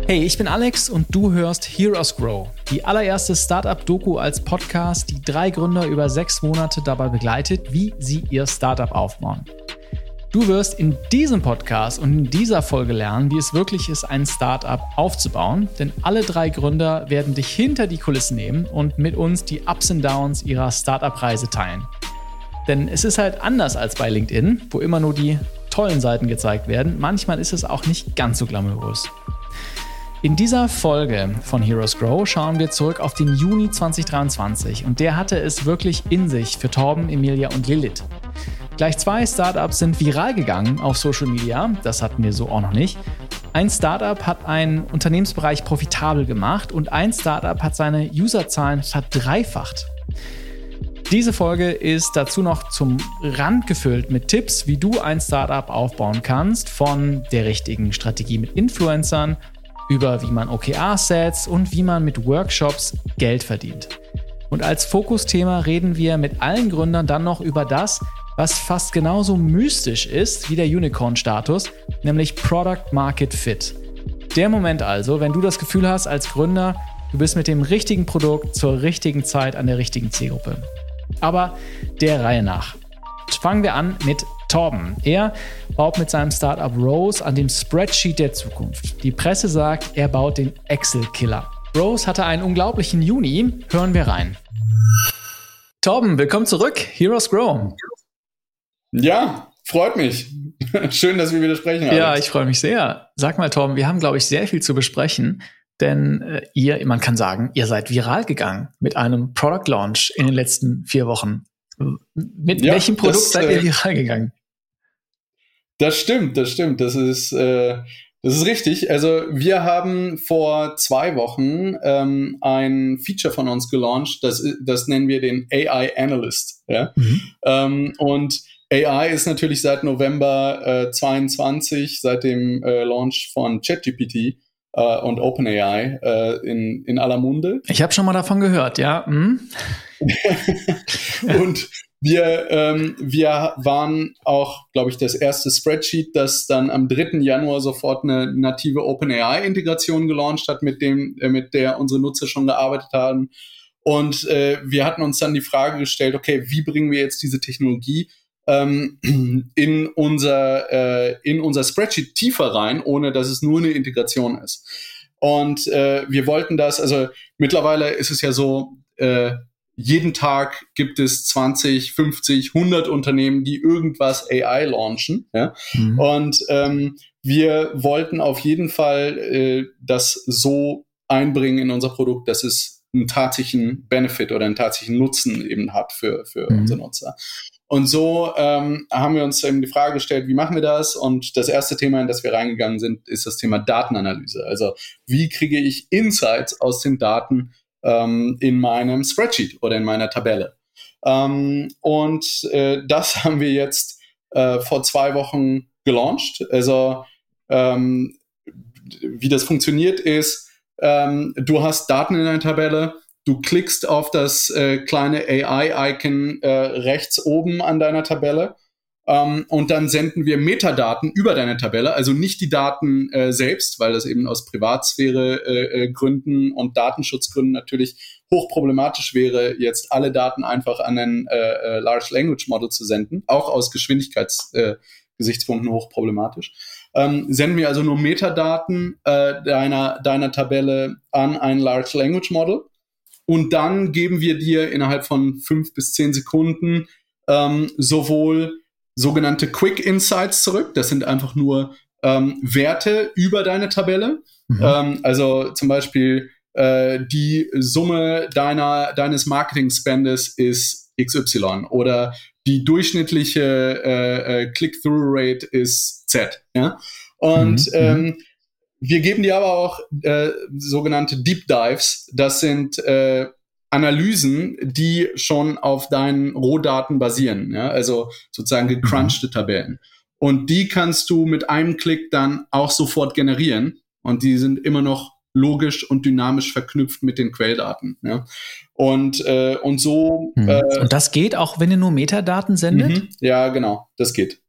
Hey, ich bin Alex und du hörst Heroes Grow, die allererste Startup-Doku als Podcast, die 3 Gründer über 6 Monate dabei begleitet, wie sie ihr Startup aufbauen. Du wirst in diesem Podcast und in dieser Folge lernen, wie es wirklich ist, ein Startup aufzubauen, denn alle 3 Gründer werden dich hinter die Kulissen nehmen und mit uns die Ups und Downs ihrer Startup-Reise teilen. Denn es ist halt anders als bei LinkedIn, wo immer nur die tollen Seiten gezeigt werden. Manchmal ist es auch nicht ganz so glamourös. In dieser Folge von Heroes Grow schauen wir zurück auf den Juni 2023 und der hatte es wirklich in sich für Torben, Emilia und Lilith. Gleich 2 Startups sind viral gegangen auf Social Media, das hatten wir so auch noch nicht. Ein Startup hat einen Unternehmensbereich profitabel gemacht und ein Startup hat seine Userzahlen verdreifacht. Diese Folge ist dazu noch zum Rand gefüllt mit Tipps, wie du ein Startup aufbauen kannst, von der richtigen Strategie mit Influencern, über wie man OKRs setzt und wie man mit Workshops Geld verdient. Und als Fokusthema reden wir mit allen Gründern dann noch über das, was fast genauso mystisch ist wie der Unicorn-Status, nämlich Product Market Fit. Der Moment also, wenn du das Gefühl hast als Gründer, du bist mit dem richtigen Produkt zur richtigen Zeit an der richtigen Zielgruppe. Aber der Reihe nach. Fangen wir an mit Torben. Er baut mit seinem Startup Rose an dem Spreadsheet der Zukunft. Die Presse sagt, er baut den Excel-Killer. Rose hatte einen unglaublichen Juni. Hören wir rein. Torben, willkommen zurück. Heroes Grow. Ja, freut mich. Schön, dass wir wieder sprechen. Alex. Ja, ich freue mich sehr. Sag mal, Torben, wir haben, glaube ich, sehr viel zu besprechen. Denn man kann sagen, ihr seid viral gegangen mit einem Product Launch in den letzten 4 Wochen. Mit welchem Produkt seid ihr viral gegangen? Das stimmt. Das ist richtig. Also wir haben vor 2 Wochen ein Feature von uns gelauncht. Das nennen wir den AI Analyst. Ja? Und AI ist natürlich seit November 22, seit dem Launch von ChatGPT und OpenAI in aller Munde. Ich habe schon mal davon gehört, ja. Und wir waren auch, glaube ich, das erste Spreadsheet, das dann am 3. Januar sofort eine native OpenAI-Integration gelauncht hat, mit der unsere Nutzer schon gearbeitet haben. Und wir hatten uns dann die Frage gestellt, okay, wie bringen wir jetzt diese Technologie in unser Spreadsheet tiefer rein, ohne dass es nur eine Integration ist. Und wir wollten das, also mittlerweile ist es ja so, jeden Tag gibt es 20, 50, 100 Unternehmen, die irgendwas AI launchen. Ja? Und wir wollten auf jeden Fall das so einbringen in unser Produkt, dass es einen tatsächlichen Benefit oder einen tatsächlichen Nutzen eben hat für unsere Nutzer. Und so haben wir uns eben die Frage gestellt, wie machen wir das? Und das erste Thema, in das wir reingegangen sind, ist das Thema Datenanalyse. Also wie kriege ich Insights aus den Daten in meinem Spreadsheet oder in meiner Tabelle? Und das haben wir jetzt vor 2 Wochen gelauncht. Also wie das funktioniert ist, du hast Daten in einer Tabelle, du klickst auf das kleine AI-Icon rechts oben an deiner Tabelle und dann senden wir Metadaten über deine Tabelle, also nicht die Daten selbst, weil das eben aus Privatsphäre Gründen und Datenschutzgründen natürlich hochproblematisch wäre, jetzt alle Daten einfach an ein Large Language Model zu senden, auch aus Geschwindigkeitsgesichtspunkten hochproblematisch. Senden wir also nur Metadaten deiner Tabelle an ein Large Language Model. Und dann geben wir dir innerhalb von 5 bis 10 Sekunden sowohl sogenannte Quick Insights zurück. Das sind einfach nur Werte über deine Tabelle. Also zum Beispiel die Summe deines Marketing-Spendes ist XY oder die durchschnittliche Click-Through-Rate ist Z. Ja? Und wir geben dir aber auch sogenannte Deep Dives. Das sind Analysen, die schon auf deinen Rohdaten basieren. Ja? Also sozusagen gecrunchte Tabellen. Und die kannst du mit einem Klick dann auch sofort generieren. Und die sind immer noch logisch und dynamisch verknüpft mit den Quelldaten. Ja? Und so. Und das geht auch, wenn ihr nur Metadaten sendet? Ja, genau. Das geht.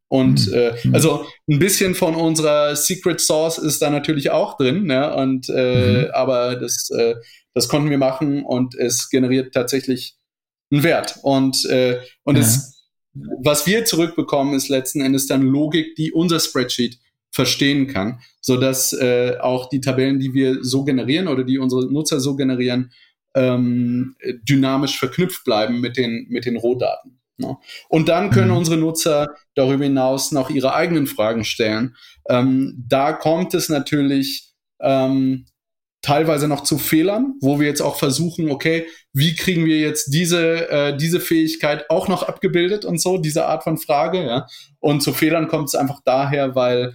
Und also ein bisschen von unserer Secret Sauce ist da natürlich auch drin, ne? Und aber das konnten wir machen und es generiert tatsächlich einen Wert. Und was wir zurückbekommen, ist letzten Endes dann Logik, die unser Spreadsheet verstehen kann, sodass auch die Tabellen, die wir so generieren oder die unsere Nutzer so generieren, dynamisch verknüpft bleiben mit den Rohdaten. Ne? Und dann können unsere Nutzer darüber hinaus noch ihre eigenen Fragen stellen. Da kommt es natürlich teilweise noch zu Fehlern, wo wir jetzt auch versuchen, okay, wie kriegen wir jetzt diese Fähigkeit auch noch abgebildet und so, diese Art von Frage, ja. Und zu Fehlern kommt es einfach daher, weil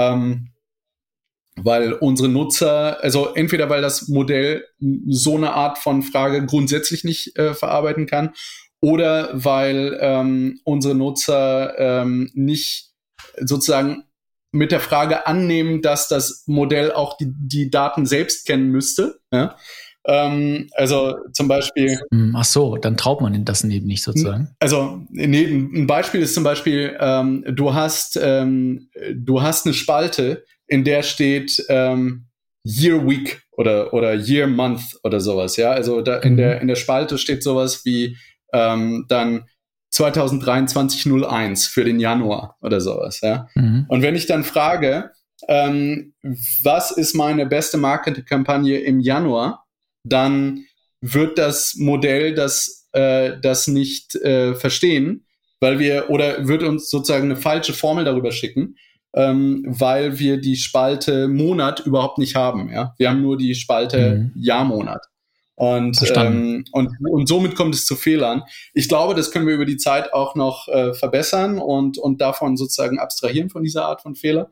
unsere Nutzer, also entweder weil das Modell so eine Art von Frage grundsätzlich nicht verarbeiten kann, oder weil unsere Nutzer nicht sozusagen mit der Frage annehmen, dass das Modell auch die Daten selbst kennen müsste. Ja? Also zum Beispiel. Ach so, dann traut man das eben nicht sozusagen. Also ein Beispiel ist zum Beispiel, du hast eine Spalte, in der steht Year Week oder Year Month oder sowas. Ja, also da in der Spalte steht sowas wie dann 2023-01 für den Januar oder sowas, ja. Und wenn ich dann frage, was ist meine beste Marketingkampagne im Januar, dann wird das Modell das nicht verstehen, wird uns sozusagen eine falsche Formel darüber schicken, weil wir die Spalte Monat überhaupt nicht haben, ja. Wir haben nur die Spalte Jahrmonat. Und somit kommt es zu Fehlern. Ich glaube, das können wir über die Zeit auch noch verbessern und davon sozusagen abstrahieren von dieser Art von Fehler.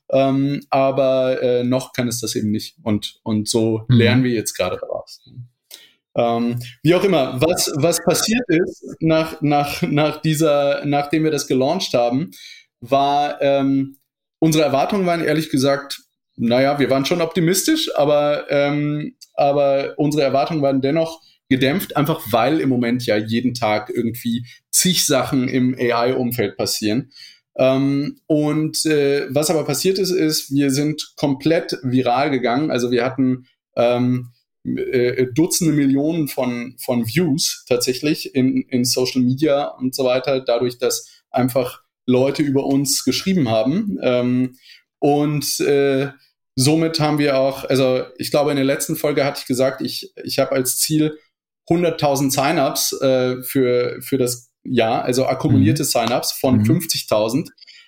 Aber noch kann es das eben nicht. Und so lernen wir jetzt gerade daraus. Wie auch immer, was passiert ist, nachdem wir das gelauncht haben, war, unsere Erwartungen waren ehrlich gesagt, naja, wir waren schon optimistisch, aber unsere Erwartungen waren dennoch gedämpft, einfach weil im Moment ja jeden Tag irgendwie zig Sachen im AI-Umfeld passieren. Was aber passiert ist, wir sind komplett viral gegangen. Also wir hatten Dutzende Millionen von Views tatsächlich in Social Media und so weiter, dadurch, dass einfach Leute über uns geschrieben haben. Somit haben wir auch, also ich glaube, in der letzten Folge hatte ich gesagt, ich habe als Ziel 100.000 Sign-ups für das Jahr, also akkumulierte Sign-ups von 50.000.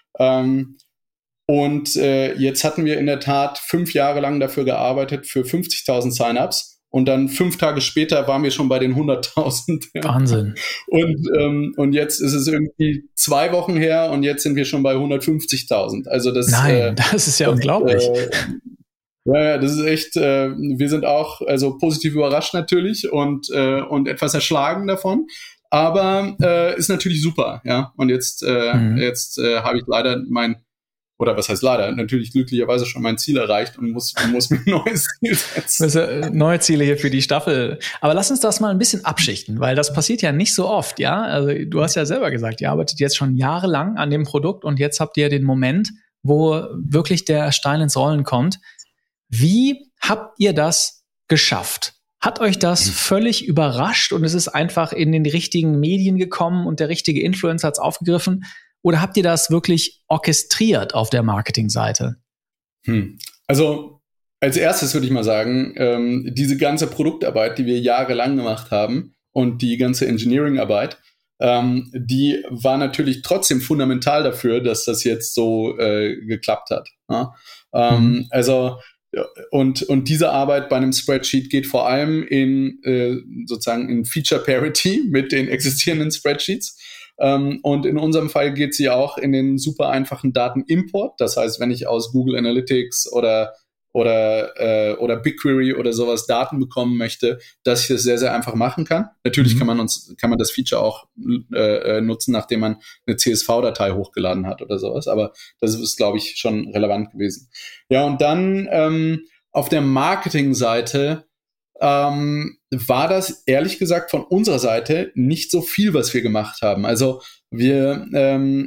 Jetzt hatten wir in der Tat 5 Jahre lang dafür gearbeitet für 50.000 Sign-ups. Und dann 5 Tage später waren wir schon bei den 100.000. Wahnsinn. Und jetzt ist es irgendwie 2 Wochen her und jetzt sind wir schon bei 150.000. Also das ist ja unglaublich. Ja, das ist echt, wir sind auch also positiv überrascht natürlich und etwas erschlagen davon. Aber ist natürlich super, ja. Und jetzt habe ich leider natürlich glücklicherweise schon mein Ziel erreicht und muss mir ein neues Ziel setzen. Neue Ziele hier für die Staffel. Aber lass uns das mal ein bisschen abschichten, weil das passiert ja nicht so oft, ja. Also du hast ja selber gesagt, ihr arbeitet jetzt schon jahrelang an dem Produkt und jetzt habt ihr den Moment, wo wirklich der Stein ins Rollen kommt. Wie habt ihr das geschafft? Hat euch das völlig überrascht und es ist einfach in den richtigen Medien gekommen und der richtige Influencer hat es aufgegriffen? Oder habt ihr das wirklich orchestriert auf der Marketingseite? Also als erstes würde ich mal sagen, diese ganze Produktarbeit, die wir jahrelang gemacht haben und die ganze Engineering-Arbeit, die war natürlich trotzdem fundamental dafür, dass das jetzt so geklappt hat. Ja? Also und diese Arbeit bei einem Spreadsheet geht vor allem in Feature Parity mit den existierenden Spreadsheets. Und in unserem Fall geht sie auch in den super einfachen Datenimport. Das heißt, wenn ich aus Google Analytics oder BigQuery oder sowas Daten bekommen möchte, dass ich das sehr, sehr einfach machen kann. Natürlich kann man das Feature auch nutzen, nachdem man eine CSV-Datei hochgeladen hat oder sowas. Aber das ist, glaube ich, schon relevant gewesen. Ja, und dann auf der Marketing-Seite war das ehrlich gesagt von unserer Seite nicht so viel, was wir gemacht haben. Also wir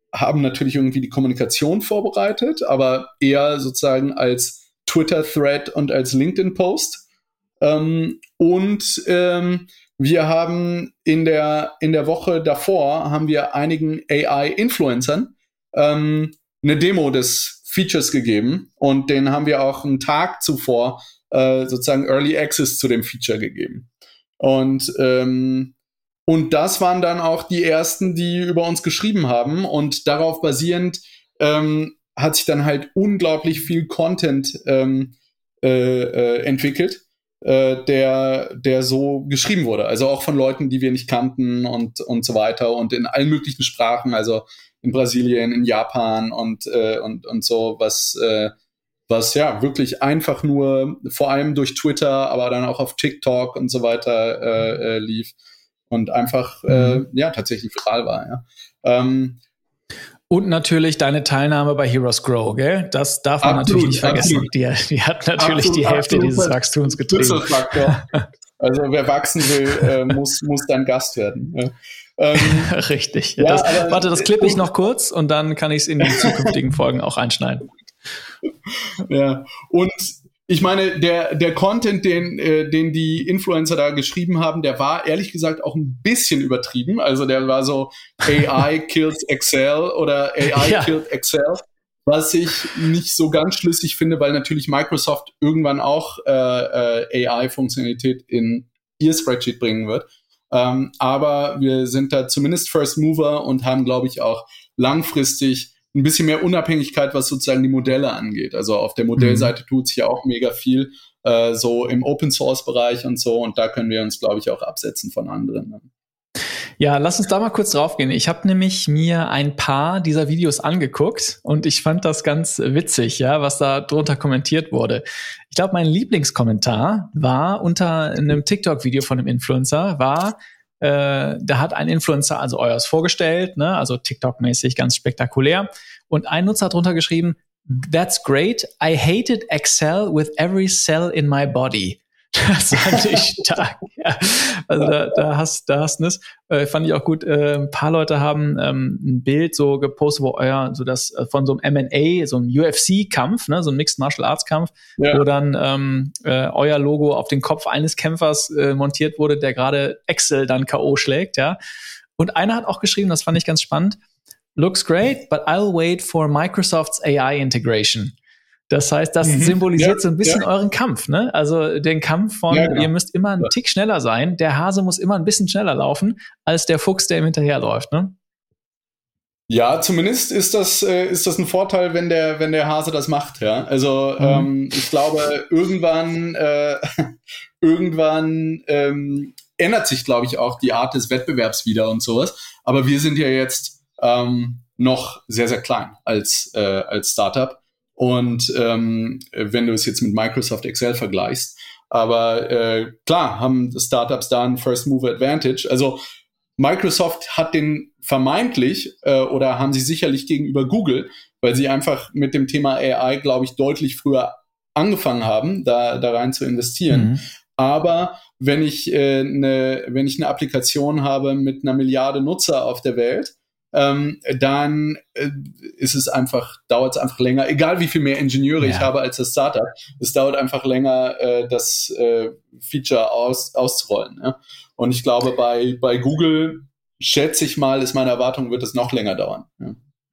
haben natürlich irgendwie die Kommunikation vorbereitet, aber eher sozusagen als Twitter-Thread und als LinkedIn-Post. Wir haben in der Woche davor haben wir einigen AI-Influencern eine Demo des Features gegeben und denen haben wir auch einen Tag zuvor sozusagen Early Access zu dem Feature gegeben. Und das waren dann auch die ersten, die über uns geschrieben haben. Und darauf basierend hat sich dann halt unglaublich viel Content entwickelt, der so geschrieben wurde. Also auch von Leuten, die wir nicht kannten und so weiter. Und in allen möglichen Sprachen, also in Brasilien, in Japan und so, was ja wirklich einfach nur vor allem durch Twitter, aber dann auch auf TikTok und so weiter lief. Und einfach, tatsächlich viral war, ja. Und natürlich deine Teilnahme bei Heroes Grow, gell? Das darf man natürlich nicht vergessen. Die hat natürlich die Hälfte dieses Wachstums getrieben. Also wer wachsen will, muss dann Gast werden. Ja. Richtig. Ja, warte, das klippe ich noch kurz und dann kann ich es in die zukünftigen Folgen auch einschneiden. Ja, und ich meine, der Content, den die Influencer da geschrieben haben, der war ehrlich gesagt auch ein bisschen übertrieben. Also der war so AI kills Excel oder AI killed Excel, was ich nicht so ganz schlüssig finde, weil natürlich Microsoft irgendwann auch AI-Funktionalität in ihr Spreadsheet bringen wird. Aber wir sind da zumindest First Mover und haben, glaube ich, auch langfristig ein bisschen mehr Unabhängigkeit, was sozusagen die Modelle angeht. Also auf der Modellseite tut sich ja auch mega viel, so im Open-Source-Bereich und so. Und da können wir uns, glaube ich, auch absetzen von anderen. Ja, lass uns da mal kurz drauf gehen. Ich habe nämlich mir ein paar dieser Videos angeguckt und ich fand das ganz witzig, ja, was da drunter kommentiert wurde. Ich glaube, mein Lieblingskommentar war unter einem TikTok-Video von einem Influencer, da hat ein Influencer also euers vorgestellt, ne, also TikTok-mäßig ganz spektakulär. Und ein Nutzer hat drunter geschrieben, "That's great. I hated Excel with every cell in my body." Das fand ich stark. Ja. Also da hast du es. Fand ich auch gut. Ein paar Leute haben ein Bild so gepostet, wo das von so einem MMA, so einem UFC-Kampf, ne, so ein Mixed Martial Arts Kampf, wo dann euer Logo auf den Kopf eines Kämpfers montiert wurde, der gerade Excel dann K.O. schlägt, ja. Und einer hat auch geschrieben, das fand ich ganz spannend, "Looks great, but I'll wait for Microsoft's AI integration." Das heißt, das symbolisiert so ein bisschen euren Kampf, ne? Also den Kampf von, ihr müsst immer einen Tick schneller sein, der Hase muss immer ein bisschen schneller laufen, als der Fuchs, der ihm hinterherläuft, ne? Ja, zumindest ist das ein Vorteil, wenn der Hase das macht, ja. Also ich glaube, irgendwann ändert sich, glaube ich, auch die Art des Wettbewerbs wieder und sowas. Aber wir sind ja jetzt noch sehr, sehr klein als Startup. Und wenn du es jetzt mit Microsoft Excel vergleichst, aber klar haben Startups da einen First Mover Advantage. Also Microsoft hat den vermeintlich oder haben sie sicherlich gegenüber Google, weil sie einfach mit dem Thema AI, glaube ich, deutlich früher angefangen haben, da rein zu investieren. Aber wenn ich eine Applikation habe mit 1 Milliarde Nutzer auf der Welt, dann dauert es einfach länger, egal wie viel mehr Ingenieure ich habe als das Startup, es dauert einfach länger, das Feature auszurollen. Ja? Und ich glaube, bei Google, schätze ich mal, ist meine Erwartung, wird es noch länger dauern. Ja.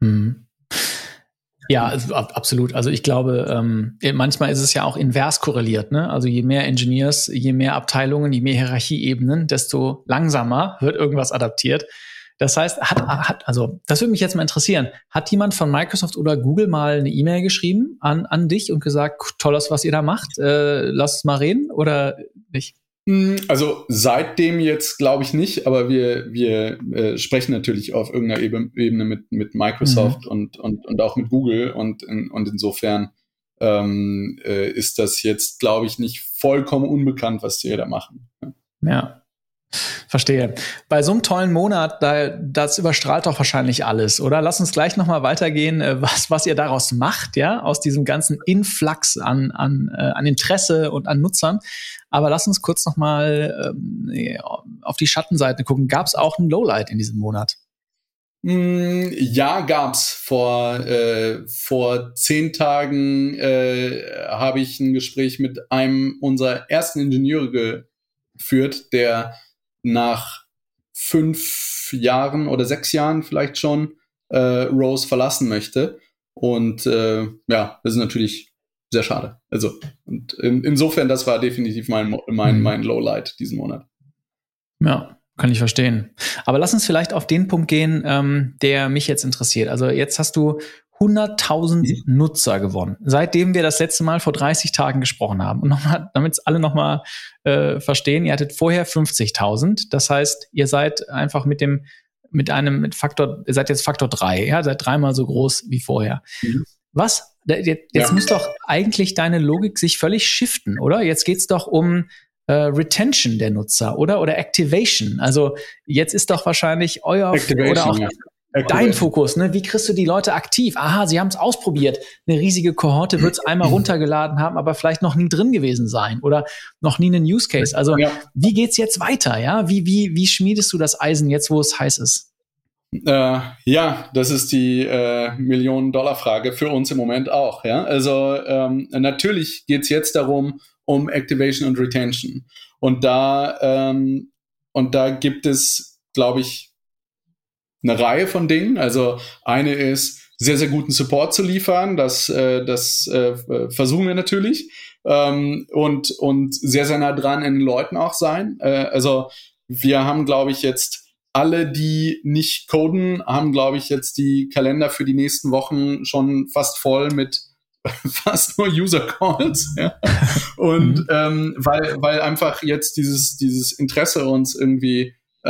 Ja, also, absolut. Also ich glaube, manchmal ist es ja auch invers korreliert, ne? Also je mehr Engineers, je mehr Abteilungen, je mehr Hierarchieebenen, desto langsamer wird irgendwas adaptiert. Das heißt, also das würde mich jetzt mal interessieren, hat jemand von Microsoft oder Google mal eine E-Mail geschrieben an dich und gesagt, tolles, was ihr da macht, lasst mal reden oder nicht? Also seitdem jetzt glaube ich nicht, aber wir sprechen natürlich auf irgendeiner Ebene mit Microsoft und auch mit Google und insofern ist das jetzt, glaube ich, nicht vollkommen unbekannt, was die da machen. Ja. Verstehe. Bei so einem tollen Monat, das überstrahlt doch wahrscheinlich alles, oder? Lass uns gleich nochmal weitergehen, was ihr daraus macht, ja, aus diesem ganzen Influx an Interesse und an Nutzern. Aber lass uns kurz nochmal auf die Schattenseite gucken. Gab es auch ein Lowlight in diesem Monat? Ja, gab's. Vor 10 Tagen habe ich ein Gespräch mit einem unserer ersten Ingenieure geführt, der nach 5 Jahren oder 6 Jahren vielleicht schon Rose verlassen möchte. Und das ist natürlich sehr schade. Also und insofern, das war definitiv mein Lowlight diesen Monat. Ja, kann ich verstehen. Aber lass uns vielleicht auf den Punkt gehen, der mich jetzt interessiert. Also jetzt hast du 100.000 Nutzer gewonnen, seitdem wir das letzte Mal vor 30 Tagen gesprochen haben. Und damit es alle nochmal verstehen, ihr hattet vorher 50.000. Das heißt, ihr seid einfach mit Faktor, ihr seid jetzt Faktor 3, ja, seid 3-mal so groß wie vorher. Was? Jetzt muss doch eigentlich deine Logik sich völlig shiften, oder? Jetzt geht's doch um Retention der Nutzer, oder Activation. Also jetzt ist doch wahrscheinlich euer oder auch dein Fokus, ne? Wie kriegst du die Leute aktiv? Aha, sie haben es ausprobiert. Eine riesige Kohorte wird es einmal runtergeladen haben, aber vielleicht noch nie drin gewesen sein oder noch nie einen Use Case. Also wie geht's jetzt weiter? Ja, wie schmiedest du das Eisen jetzt, wo es heiß ist? Das ist die Million-Dollar-Frage für uns im Moment auch. Ja, also natürlich geht's jetzt darum, um Activation und Retention. Und da gibt es, glaube ich, eine Reihe von Dingen. Also eine ist, sehr, sehr guten Support zu liefern. Das versuchen wir natürlich. Und sehr, sehr nah dran an den Leuten auch sein. Also wir haben, glaube ich, jetzt alle, die nicht coden, haben, glaube ich, jetzt die Kalender für die nächsten Wochen schon fast voll mit fast nur User-Calls. Ja. Und weil einfach jetzt dieses Interesse uns irgendwie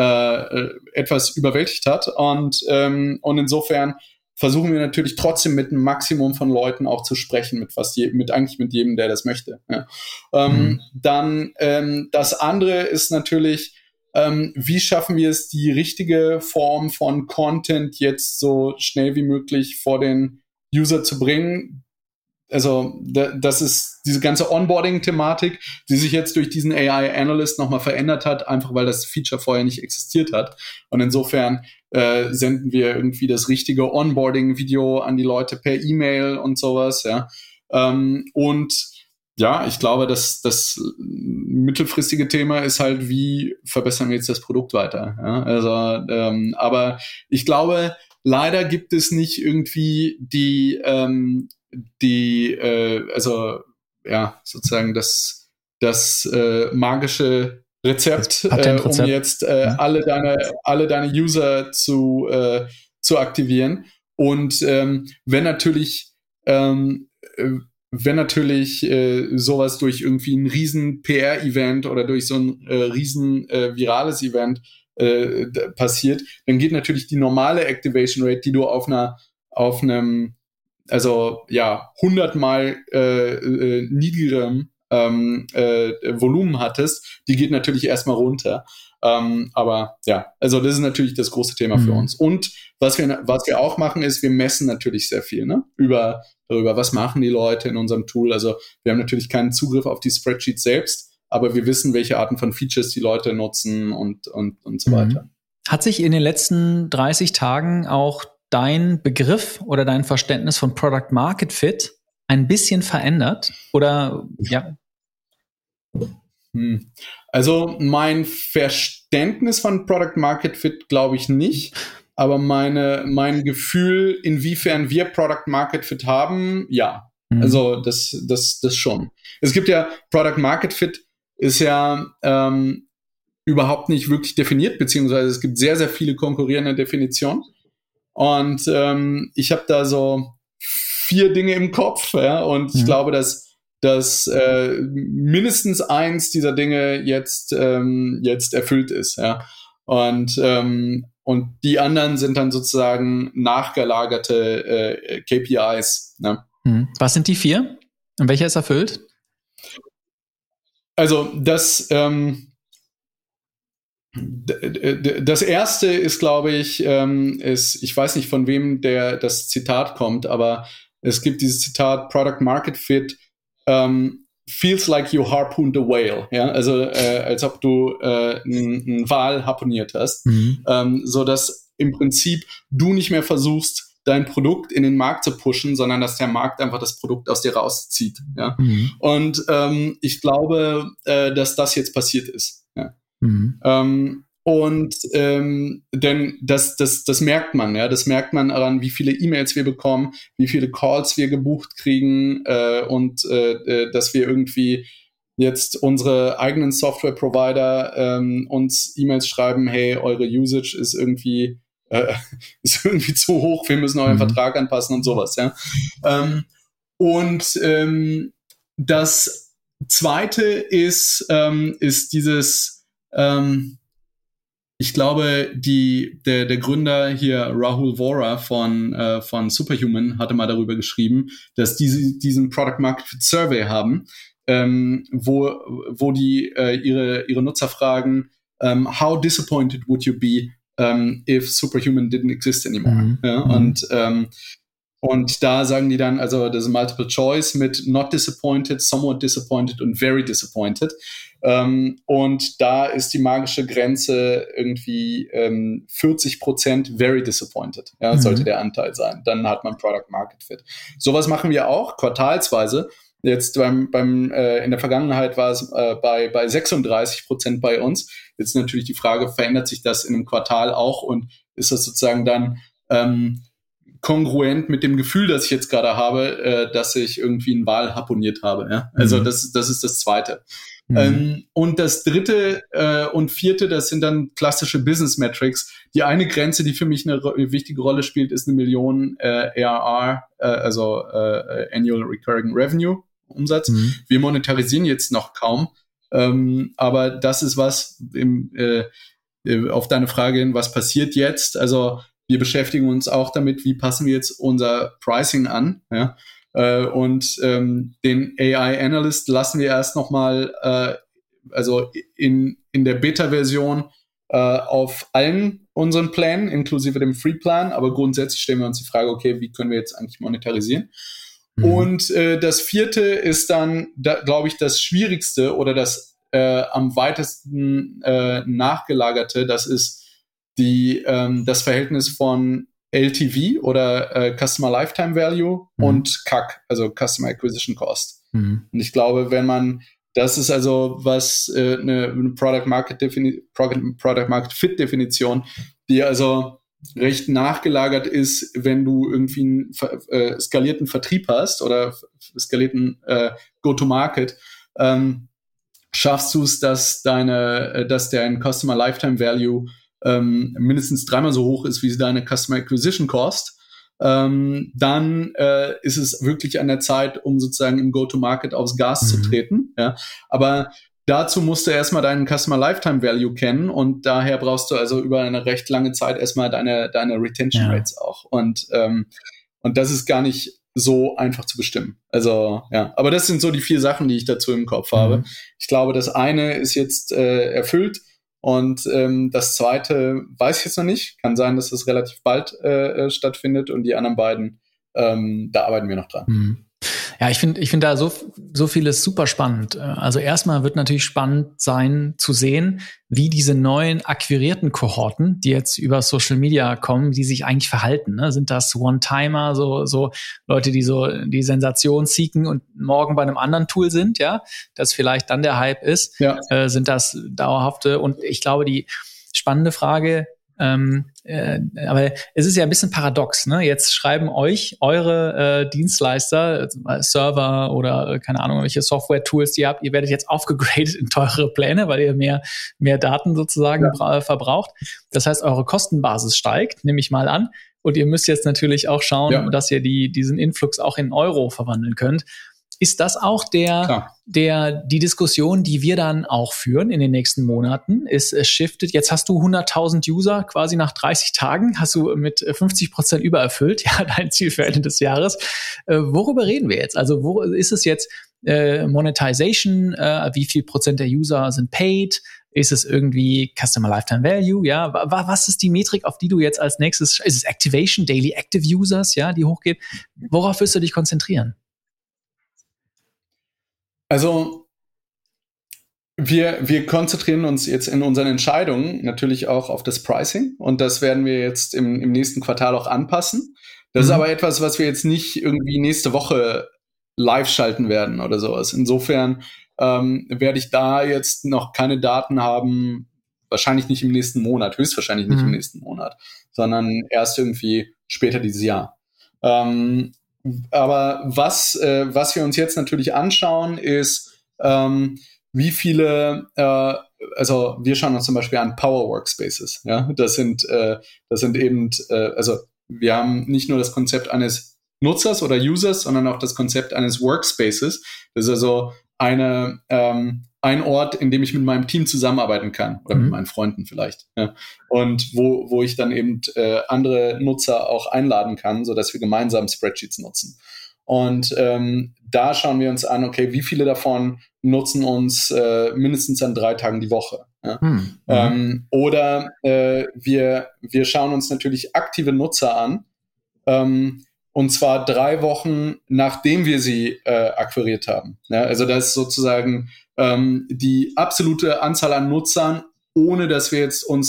etwas überwältigt hat. Und insofern versuchen wir natürlich trotzdem mit einem Maximum von Leuten auch zu sprechen, eigentlich mit jedem, der das möchte. Ja. Dann das andere ist natürlich, wie schaffen wir es, die richtige Form von Content jetzt so schnell wie möglich vor den User zu bringen. Also das ist diese ganze Onboarding-Thematik, die sich jetzt durch diesen AI-Analyst nochmal verändert hat, einfach weil das Feature vorher nicht existiert hat. Und insofern senden wir irgendwie das richtige Onboarding-Video an die Leute per E-Mail und sowas. Ja. Ich glaube, das mittelfristige Thema ist halt, wie verbessern wir jetzt das Produkt weiter. Ja? Also, aber ich glaube, leider gibt es nicht irgendwie sozusagen das magische Rezept, um jetzt alle deine User zu aktivieren. Und wenn natürlich sowas durch irgendwie ein riesen PR-Event oder durch so ein riesen virales Event passiert, dann geht natürlich die normale Activation Rate, die du auf einem 100-mal niedrigerem Volumen hattest, die geht natürlich erstmal runter. Aber ja, also das ist natürlich das große Thema für uns. Und was wir auch machen, ist, wir messen natürlich sehr viel, ne? Darüber, was machen die Leute in unserem Tool. Also wir haben natürlich keinen Zugriff auf die Spreadsheet selbst, aber wir wissen, welche Arten von Features die Leute nutzen und so weiter. Hat sich in den letzten 30 Tagen auch dein Begriff oder dein Verständnis von Product Market Fit ein bisschen verändert? Oder ja? Also mein Verständnis von Product Market Fit glaube ich nicht, aber mein Gefühl, inwiefern wir Product Market Fit haben, ja. Also das schon. Es gibt ja, Product Market Fit ist ja überhaupt nicht wirklich definiert, beziehungsweise es gibt sehr, sehr viele konkurrierende Definitionen. Und ich habe da so 4 Dinge im Kopf, ja, und ich glaube, dass mindestens eins dieser Dinge jetzt erfüllt ist, ja. Und die anderen sind dann sozusagen nachgelagerte KPIs. Ne? Was sind die 4? Und welcher ist erfüllt? Also das erste ist, glaube ich, ich weiß nicht, von wem das Zitat kommt, aber es gibt dieses Zitat, Product Market Fit feels like you harpooned a whale, ja, also als ob du einen Wal harponiert hast, so dass im Prinzip du nicht mehr versuchst, dein Produkt in den Markt zu pushen, sondern dass der Markt einfach das Produkt aus dir rauszieht. Ja? Und ich glaube, dass das jetzt passiert ist. Ja? Denn das merkt man, ja, das merkt man daran, wie viele E-Mails wir bekommen, wie viele Calls wir gebucht kriegen dass wir irgendwie jetzt unsere eigenen Software-Provider uns E-Mails schreiben, hey, eure Usage ist irgendwie zu hoch, wir müssen euren Vertrag anpassen und sowas, ja. Das Zweite ist dieses ich glaube, der Gründer hier, Rahul Vohra von Superhuman, hatte mal darüber geschrieben, dass diesen Product Market Fit Survey haben, wo die ihre Nutzer fragen, how disappointed would you be if Superhuman didn't exist anymore? Ja, und da sagen die dann, also das ist Multiple Choice mit not disappointed, somewhat disappointed und very disappointed. Und da ist die magische Grenze irgendwie 40% very disappointed. Ja, sollte der Anteil sein. Dann hat man Product Market Fit. Sowas machen wir auch quartalsweise. Jetzt in der Vergangenheit war es bei 36% bei uns. Jetzt natürlich die Frage, verändert sich das in einem Quartal auch und ist das sozusagen dann kongruent mit dem Gefühl, das ich jetzt gerade habe, dass ich irgendwie einen Wal harponiert habe. Ja? Also das ist das Zweite. Und das Dritte und Vierte, das sind dann klassische Business Metrics. Die eine Grenze, die für mich eine wichtige Rolle spielt, ist 1 Million ARR, Annual Recurring Revenue Umsatz. Wir monetarisieren jetzt noch kaum, aber das ist was auf deine Frage hin, was passiert jetzt? Also wir beschäftigen uns auch damit, wie passen wir jetzt unser Pricing an, ja? Den AI Analyst lassen wir erst nochmal, in der Beta-Version auf allen unseren Plänen, inklusive dem Free-Plan, aber grundsätzlich stellen wir uns die Frage, okay, wie können wir jetzt eigentlich monetarisieren? Und das Vierte ist dann, glaube ich, das Schwierigste oder das am weitesten nachgelagerte, das ist das Verhältnis von LTV oder Customer Lifetime Value und CAC, also Customer Acquisition Cost. Und ich glaube, das ist also was eine Product Market Fit Definition, die also recht nachgelagert ist, wenn du irgendwie einen skalierten Vertrieb hast oder skalierten Go-to-Market, schaffst du es, dass dein Customer Lifetime Value mindestens 3-mal so hoch ist wie deine Customer Acquisition Cost, dann ist es wirklich an der Zeit, um sozusagen im Go-to-Market aufs Gas zu treten. Ja? Aber dazu musst du erstmal deinen Customer Lifetime Value kennen und daher brauchst du also über eine recht lange Zeit erstmal deine Retention Rates auch. Und das ist gar nicht so einfach zu bestimmen. Also, ja. Aber das sind so die 4 Sachen, die ich dazu im Kopf habe. Ich glaube, das eine ist jetzt erfüllt. Und das Zweite weiß ich jetzt noch nicht. Kann sein, dass das relativ bald stattfindet. Und die anderen beiden, da arbeiten wir noch dran. Ja, ich finde da so vieles super spannend. Also erstmal wird natürlich spannend sein zu sehen, wie diese neuen akquirierten Kohorten, die jetzt über Social Media kommen, die sich eigentlich verhalten. Ne? Sind das One-Timer, so Leute, die so die Sensation seeken und morgen bei einem anderen Tool sind, ja, das vielleicht dann der Hype ist? Ja. Sind das dauerhafte? Und ich glaube, die spannende Frage, aber es ist ja ein bisschen paradox, ne? Jetzt schreiben euch eure Dienstleister, Server oder keine Ahnung, welche Software-Tools ihr habt, ihr werdet jetzt aufgegradet in teurere Pläne, weil ihr mehr Daten sozusagen verbraucht. Das heißt, eure Kostenbasis steigt, nehme ich mal an. Und ihr müsst jetzt natürlich auch schauen, dass ihr diesen Influx auch in Euro verwandeln könnt. Ist das auch die Diskussion, die wir dann auch führen in den nächsten Monaten? Es shiftet. Jetzt hast du 100.000 User quasi nach 30 Tagen, hast du mit 50% übererfüllt, ja, dein Ziel für Ende des Jahres. Worüber reden wir jetzt? Also, wo ist es jetzt Monetization? Wie viel Prozent der User sind paid? Ist es irgendwie Customer Lifetime Value? Ja, was ist die Metrik, auf die du jetzt als nächstes, ist es Activation, Daily Active Users, ja, die hochgeht? Worauf wirst du dich konzentrieren? Also, Wir konzentrieren uns jetzt in unseren Entscheidungen natürlich auch auf das Pricing und das werden wir jetzt im nächsten Quartal auch anpassen. Das ist aber etwas, was wir jetzt nicht irgendwie nächste Woche live schalten werden oder sowas. Insofern werde ich da jetzt noch keine Daten haben, wahrscheinlich nicht im nächsten Monat, höchstwahrscheinlich nicht im nächsten Monat, sondern erst irgendwie später dieses Jahr. Aber was wir uns jetzt natürlich anschauen, ist, wie viele, also wir schauen uns zum Beispiel an Power Workspaces. Ja, das sind eben, also wir haben nicht nur das Konzept eines Nutzers oder Users, sondern auch das Konzept eines Workspaces. Das ist also ein Ort, in dem ich mit meinem Team zusammenarbeiten kann oder mit meinen Freunden vielleicht. Ja. Und wo ich dann eben andere Nutzer auch einladen kann, sodass wir gemeinsam Spreadsheets nutzen. Und da schauen wir uns an, okay, wie viele davon nutzen uns mindestens an 3 Tagen die Woche. Ja? Oder wir schauen uns natürlich aktive Nutzer an, und zwar 3 Wochen, nachdem wir sie akquiriert haben. Ja? Also das ist sozusagen die absolute Anzahl an Nutzern, ohne dass wir uns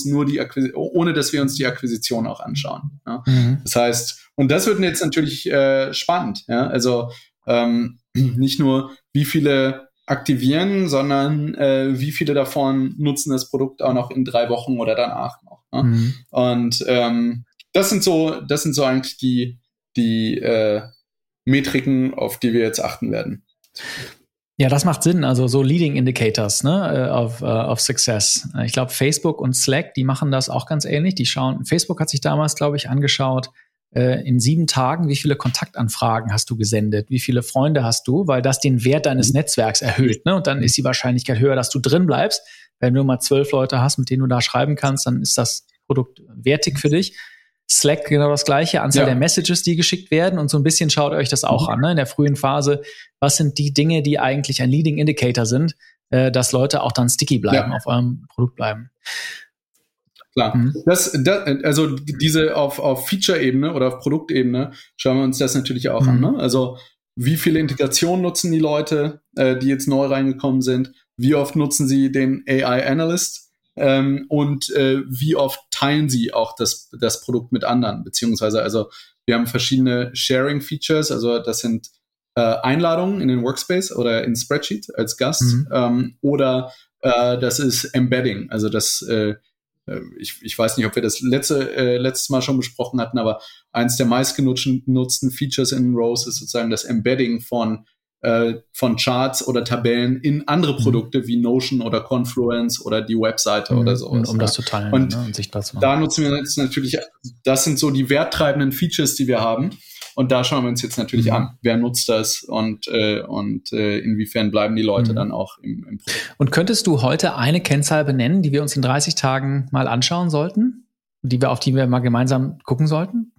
die Akquisition auch anschauen. Ja? Das heißt, und das wird jetzt natürlich spannend. Ja? Also nicht nur, wie viele aktivieren, sondern wie viele davon nutzen das Produkt auch noch in 3 Wochen oder danach noch. Ne? Und das sind so eigentlich die Metriken, auf die wir jetzt achten werden. Ja, das macht Sinn. Also so Leading Indicators, ne, auf Success. Ich glaube, Facebook und Slack, die machen das auch ganz ähnlich. Facebook hat sich damals, glaube ich, angeschaut, in 7 Tagen, wie viele Kontaktanfragen hast du gesendet, wie viele Freunde hast du, weil das den Wert deines Netzwerks erhöht, ne? Und dann ist die Wahrscheinlichkeit höher, dass du drin bleibst. Wenn du mal 12 Leute hast, mit denen du da schreiben kannst, dann ist das Produkt wertig für dich. Slack genau das Gleiche, Anzahl der Messages, die geschickt werden, und so ein bisschen schaut euch das auch an, ne? In der frühen Phase. Was sind die Dinge, die eigentlich ein Leading Indicator sind, dass Leute auch dann sticky bleiben, auf eurem Produkt bleiben? Klar. Also diese auf Feature-Ebene oder auf Produktebene schauen wir uns das natürlich auch an. Ne? Also wie viele Integrationen nutzen die Leute, die jetzt neu reingekommen sind? Wie oft nutzen sie den AI Analyst? Und wie oft teilen sie auch das Produkt mit anderen? Beziehungsweise, also wir haben verschiedene Sharing-Features, also das sind Einladungen in den Workspace oder in Spreadsheet als Gast, oder das ist Embedding, also das ich weiß nicht, ob wir das letztes Mal schon besprochen hatten, aber eins der meistgenutzten Features in Rose ist sozusagen das Embedding von Charts oder Tabellen in andere Produkte wie Notion oder Confluence oder die Webseite oder sowas. Um das zu teilen und sichtbar zu machen. Da nutzen wir jetzt natürlich, das sind so die werttreibenden Features, die wir haben. Und da schauen wir uns jetzt natürlich an, wer nutzt das und inwiefern bleiben die Leute dann auch im Produkt. Und könntest du heute eine Kennzahl benennen, die wir uns in 30 Tagen mal anschauen sollten? Auf die wir mal gemeinsam gucken sollten?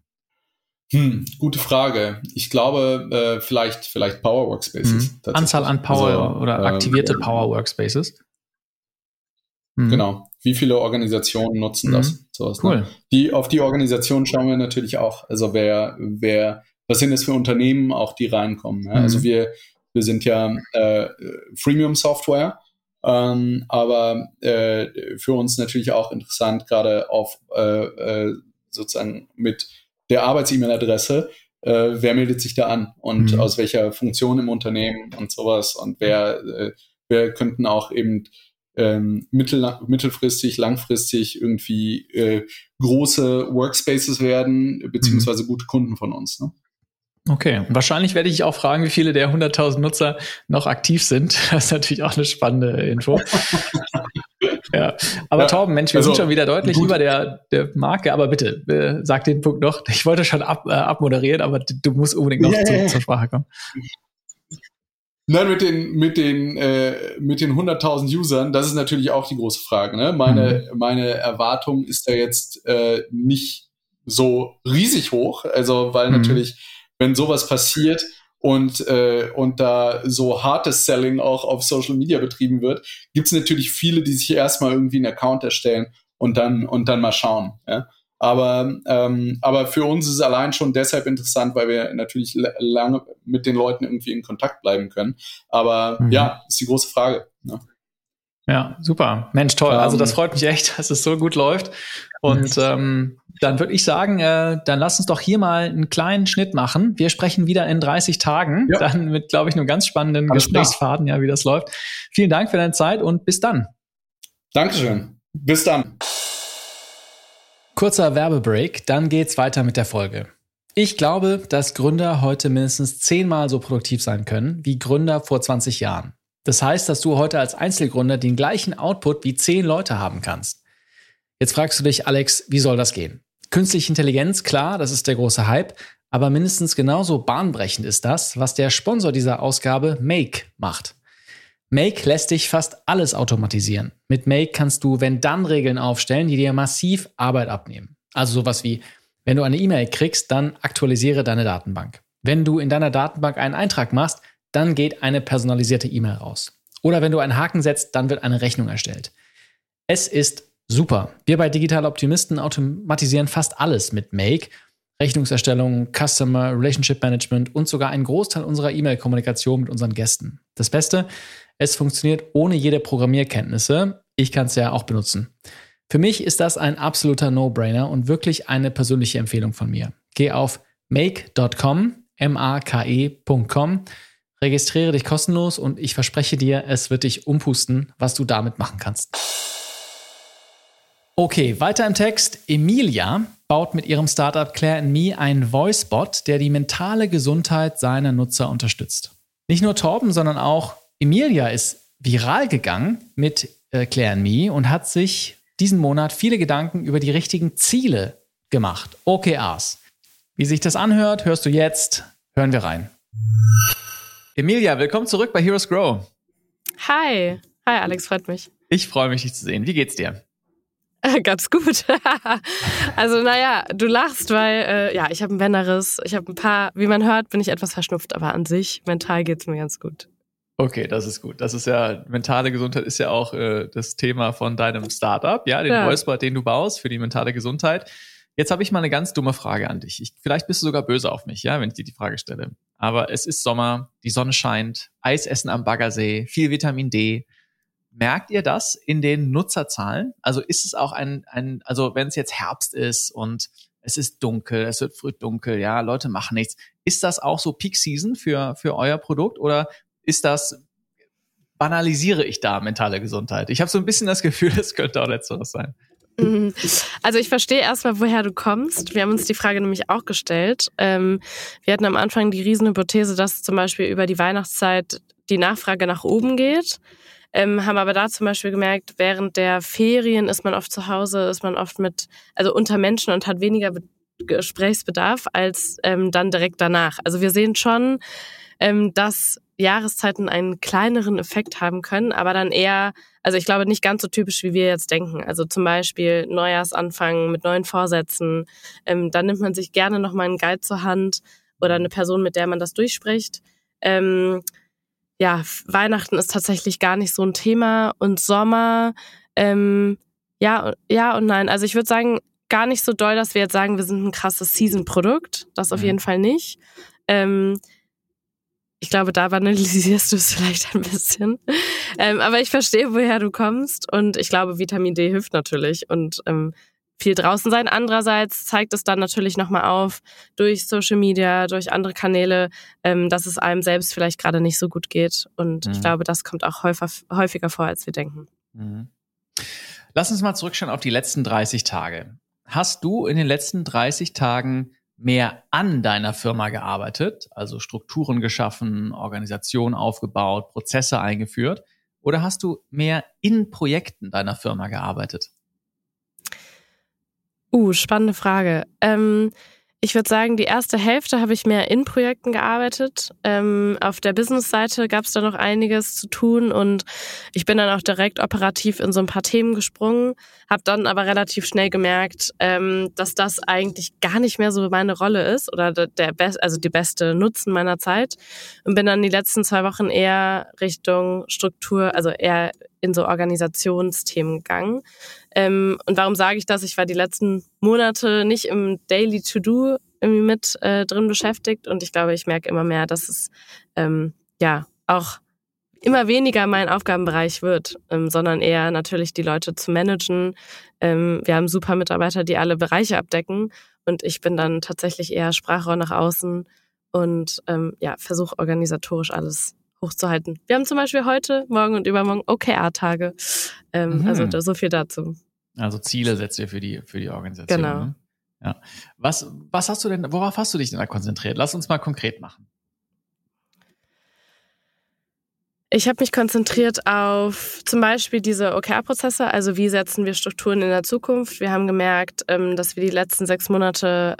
Gute Frage. Ich glaube, vielleicht Power Workspaces. Anzahl an Power oder aktivierte Power Workspaces. Genau. Wie viele Organisationen nutzen das? Sowas, cool. Ne? Auf die Organisation schauen wir natürlich auch. Also was sind das für Unternehmen auch, die reinkommen? Ja? Also wir sind ja Freemium-Software, aber für uns natürlich auch interessant, gerade auf sozusagen mit der Arbeits-E-Mail-Adresse, wer meldet sich da an und aus welcher Funktion im Unternehmen und sowas, und wer könnten auch eben mittelfristig, langfristig irgendwie große Workspaces werden, beziehungsweise gute Kunden von uns. Ne? Okay, wahrscheinlich werde ich auch fragen, wie viele der 100.000 Nutzer noch aktiv sind. Das ist natürlich auch eine spannende Info. Ja, aber Torben, Mensch, wir sind schon wieder deutlich über der Marke, aber bitte, sag den Punkt noch. Ich wollte schon abmoderieren, aber du musst unbedingt noch zur Sprache kommen. Nein, mit den 100.000 Usern, das ist natürlich auch die große Frage. Ne? Meine Erwartung ist da jetzt nicht so riesig hoch, also weil natürlich, wenn sowas passiert und da so hartes Selling auch auf Social Media betrieben wird, gibt es natürlich viele, die sich erstmal irgendwie einen Account erstellen und dann mal schauen. Ja? Aber für uns ist es allein schon deshalb interessant, weil wir natürlich lange mit den Leuten irgendwie in Kontakt bleiben können. Aber ist die große Frage. Ne? Ja, super. Mensch, toll. Also das freut mich echt, dass es so gut läuft. Und dann würde ich sagen, dann lass uns doch hier mal einen kleinen Schnitt machen. Wir sprechen wieder in 30 Tagen, dann mit, glaube ich, einem ganz spannenden Gesprächsfaden, ja, wie das läuft. Vielen Dank für deine Zeit und bis dann. Dankeschön. Bis dann. Kurzer Werbebreak, dann geht's weiter mit der Folge. Ich glaube, dass Gründer heute mindestens 10-mal so produktiv sein können wie Gründer vor 20 Jahren. Das heißt, dass du heute als Einzelgründer den gleichen Output wie 10 Leute haben kannst. Jetzt fragst du dich, Alex, wie soll das gehen? Künstliche Intelligenz, klar, das ist der große Hype, aber mindestens genauso bahnbrechend ist das, was der Sponsor dieser Ausgabe, Make, macht. Make lässt dich fast alles automatisieren. Mit Make kannst du Wenn-Dann-Regeln aufstellen, die dir massiv Arbeit abnehmen. Also sowas wie, wenn du eine E-Mail kriegst, dann aktualisiere deine Datenbank. Wenn du in deiner Datenbank einen Eintrag machst, dann geht eine personalisierte E-Mail raus. Oder wenn du einen Haken setzt, dann wird eine Rechnung erstellt. Es ist super. Wir bei Digital Optimisten automatisieren fast alles mit Make. Rechnungserstellung, Customer Relationship Management und sogar einen Großteil unserer E-Mail-Kommunikation mit unseren Gästen. Das Beste, es funktioniert ohne jede Programmierkenntnisse. Ich kann es ja auch benutzen. Für mich ist das ein absoluter No-Brainer und wirklich eine persönliche Empfehlung von mir. Geh auf make.com, make.com, registriere dich kostenlos und ich verspreche dir, es wird dich umpusten, was du damit machen kannst. Okay, weiter im Text. Emilia baut mit ihrem Startup Claire & Me einen Voice-Bot, der die mentale Gesundheit seiner Nutzer unterstützt. Nicht nur Torben, sondern auch Emilia ist viral gegangen mit Claire & Me und hat sich diesen Monat viele Gedanken über die richtigen Ziele gemacht. OKRs. Wie sich das anhört, hörst du jetzt. Hören wir rein. Emilia, willkommen zurück bei Heroes Grow. Hi. Hi, Alex, freut mich. Ich freue mich, dich zu sehen. Wie geht's dir? Ganz gut. Also, naja, du lachst, weil, ich habe einen Bänderriss. Ich habe ein paar, wie man hört, bin ich etwas verschnupft, aber an sich, mental geht's mir ganz gut. Okay, das ist gut. Das ist ja, mentale Gesundheit ist ja auch das Thema von deinem Startup, ja, den Voicebot, den du baust für die mentale Gesundheit. Jetzt habe ich mal eine ganz dumme Frage an dich. Vielleicht bist du sogar böse auf mich, ja, wenn ich dir die Frage stelle. Aber es ist Sommer, die Sonne scheint, Eis essen am Baggersee, viel Vitamin D. Merkt ihr das in den Nutzerzahlen? Also ist es auch also wenn es jetzt Herbst ist und es ist dunkel, es wird früh dunkel, ja, Leute machen nichts. Ist das auch so Peak Season für euer Produkt oder banalisiere ich da mentale Gesundheit? Ich habe so ein bisschen das Gefühl, es könnte auch letzteres sein. Also ich verstehe erstmal, woher du kommst. Wir haben uns die Frage nämlich auch gestellt. Wir hatten am Anfang die Riesenhypothese, dass zum Beispiel über die Weihnachtszeit die Nachfrage nach oben geht. Haben aber da zum Beispiel gemerkt, während der Ferien ist man oft zu Hause, ist man oft unter Menschen und hat weniger Gesprächsbedarf als dann direkt danach. Also wir sehen schon, dass Jahreszeiten einen kleineren Effekt haben können, aber dann eher, also ich glaube nicht ganz so typisch, wie wir jetzt denken. Also zum Beispiel Neujahrsanfang mit neuen Vorsätzen. Dann nimmt man sich gerne nochmal einen Guide zur Hand oder eine Person, mit der man das durchspricht. Weihnachten ist tatsächlich gar nicht so ein Thema und Sommer, ja und nein. Also ich würde sagen, gar nicht so doll, dass wir jetzt sagen, wir sind ein krasses Season-Produkt. Das auf jeden Fall nicht. Ich glaube, da banalisierst du es vielleicht ein bisschen. Aber ich verstehe, woher du kommst und ich glaube, Vitamin D hilft natürlich und viel draußen sein. Andererseits zeigt es dann natürlich nochmal auf, durch Social Media, durch andere Kanäle, dass es einem selbst vielleicht gerade nicht so gut geht. Und ich glaube, das kommt auch häufiger vor, als wir denken. Lass uns mal zurückschauen auf die letzten 30 Tage. Hast du in den letzten 30 Tagen mehr an deiner Firma gearbeitet, also Strukturen geschaffen, Organisation aufgebaut, Prozesse eingeführt? Oder hast du mehr in Projekten deiner Firma gearbeitet? Spannende Frage. Ich würde sagen, die erste Hälfte habe ich mehr in Projekten gearbeitet. Auf der Business-Seite gab es da noch einiges zu tun und ich bin dann auch direkt operativ in so ein paar Themen gesprungen, habe dann aber relativ schnell gemerkt, dass das eigentlich gar nicht mehr so meine Rolle ist oder die beste Nutzen meiner Zeit und bin dann die letzten 2 Wochen eher Richtung Struktur, also eher in so Organisationsthemen gegangen. Und warum sage ich das? Ich war die letzten Monate nicht im Daily To-Do irgendwie mit drin beschäftigt und ich glaube, ich merke immer mehr, dass es auch immer weniger mein Aufgabenbereich wird, sondern eher natürlich die Leute zu managen. Wir haben super Mitarbeiter, die alle Bereiche abdecken und ich bin dann tatsächlich eher Sprachrohr nach außen und versuche organisatorisch alles hochzuhalten. Wir haben zum Beispiel heute, morgen und übermorgen OKR-Tage. Also so viel dazu. Also Ziele setzt ihr für die Organisation. Genau. Ne? Ja. Was hast du denn, worauf hast du dich denn da konzentriert? Lass uns mal konkret machen. Ich habe mich konzentriert auf zum Beispiel diese OKR-Prozesse, also wie setzen wir Strukturen in der Zukunft. Wir haben gemerkt, dass wir die letzten 6 Monate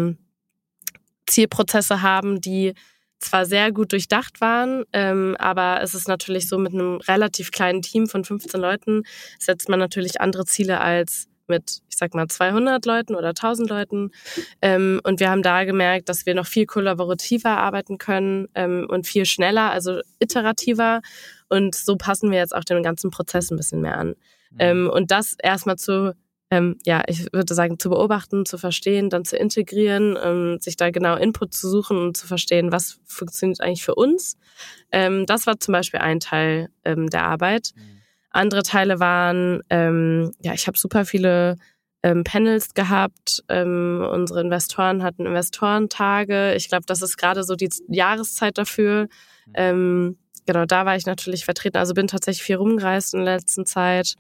Zielprozesse haben, die zwar sehr gut durchdacht waren, aber es ist natürlich so, mit einem relativ kleinen Team von 15 Leuten setzt man natürlich andere Ziele als mit, ich sag mal, 200 Leuten oder 1000 Leuten. Und wir haben da gemerkt, dass wir noch viel kollaborativer arbeiten können und viel schneller, also iterativer. Und so passen wir jetzt auch den ganzen Prozess ein bisschen mehr an. Und das erstmal ich würde sagen, zu beobachten, zu verstehen, dann zu integrieren, sich da genau Input zu suchen und zu verstehen, was funktioniert eigentlich für uns. Das war zum Beispiel ein Teil der Arbeit. Andere Teile waren, ich habe super viele Panels gehabt. Unsere Investoren hatten Investorentage. Ich glaube, das ist gerade so die Jahreszeit dafür. Genau, da war ich natürlich vertreten. Also bin tatsächlich viel rumgereist in der letzten Zeit.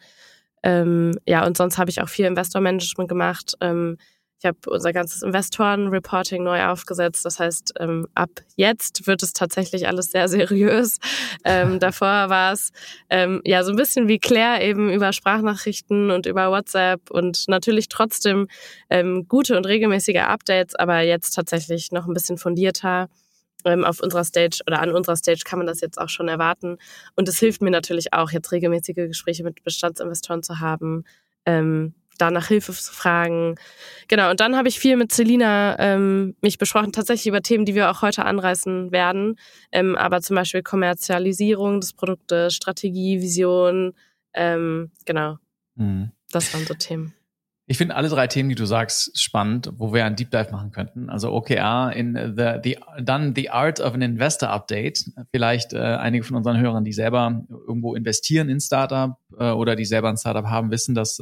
Und sonst habe ich auch viel Investor-Management gemacht. Ich habe unser ganzes Investoren-Reporting neu aufgesetzt. Das heißt, ab jetzt wird es tatsächlich alles sehr seriös. Davor war es so ein bisschen wie Claire eben über Sprachnachrichten und über WhatsApp und natürlich trotzdem gute und regelmäßige Updates, aber jetzt tatsächlich noch ein bisschen fundierter. Auf unserer Stage oder an unserer Stage kann man das jetzt auch schon erwarten. Und es hilft mir natürlich auch, jetzt regelmäßige Gespräche mit Bestandsinvestoren zu haben, da nach Hilfe zu fragen. Genau, und dann habe ich viel mit Selina mich besprochen, tatsächlich über Themen, die wir auch heute anreißen werden. Aber zum Beispiel Kommerzialisierung des Produktes, Strategie, Vision. Genau, Das waren so Themen. Ich finde alle 3 Themen, die du sagst, spannend, wo wir einen Deep Dive machen könnten. Also OKR dann the Art of an Investor Update. Vielleicht einige von unseren Hörern, die selber irgendwo investieren in Startup oder die selber ein Startup haben, wissen, dass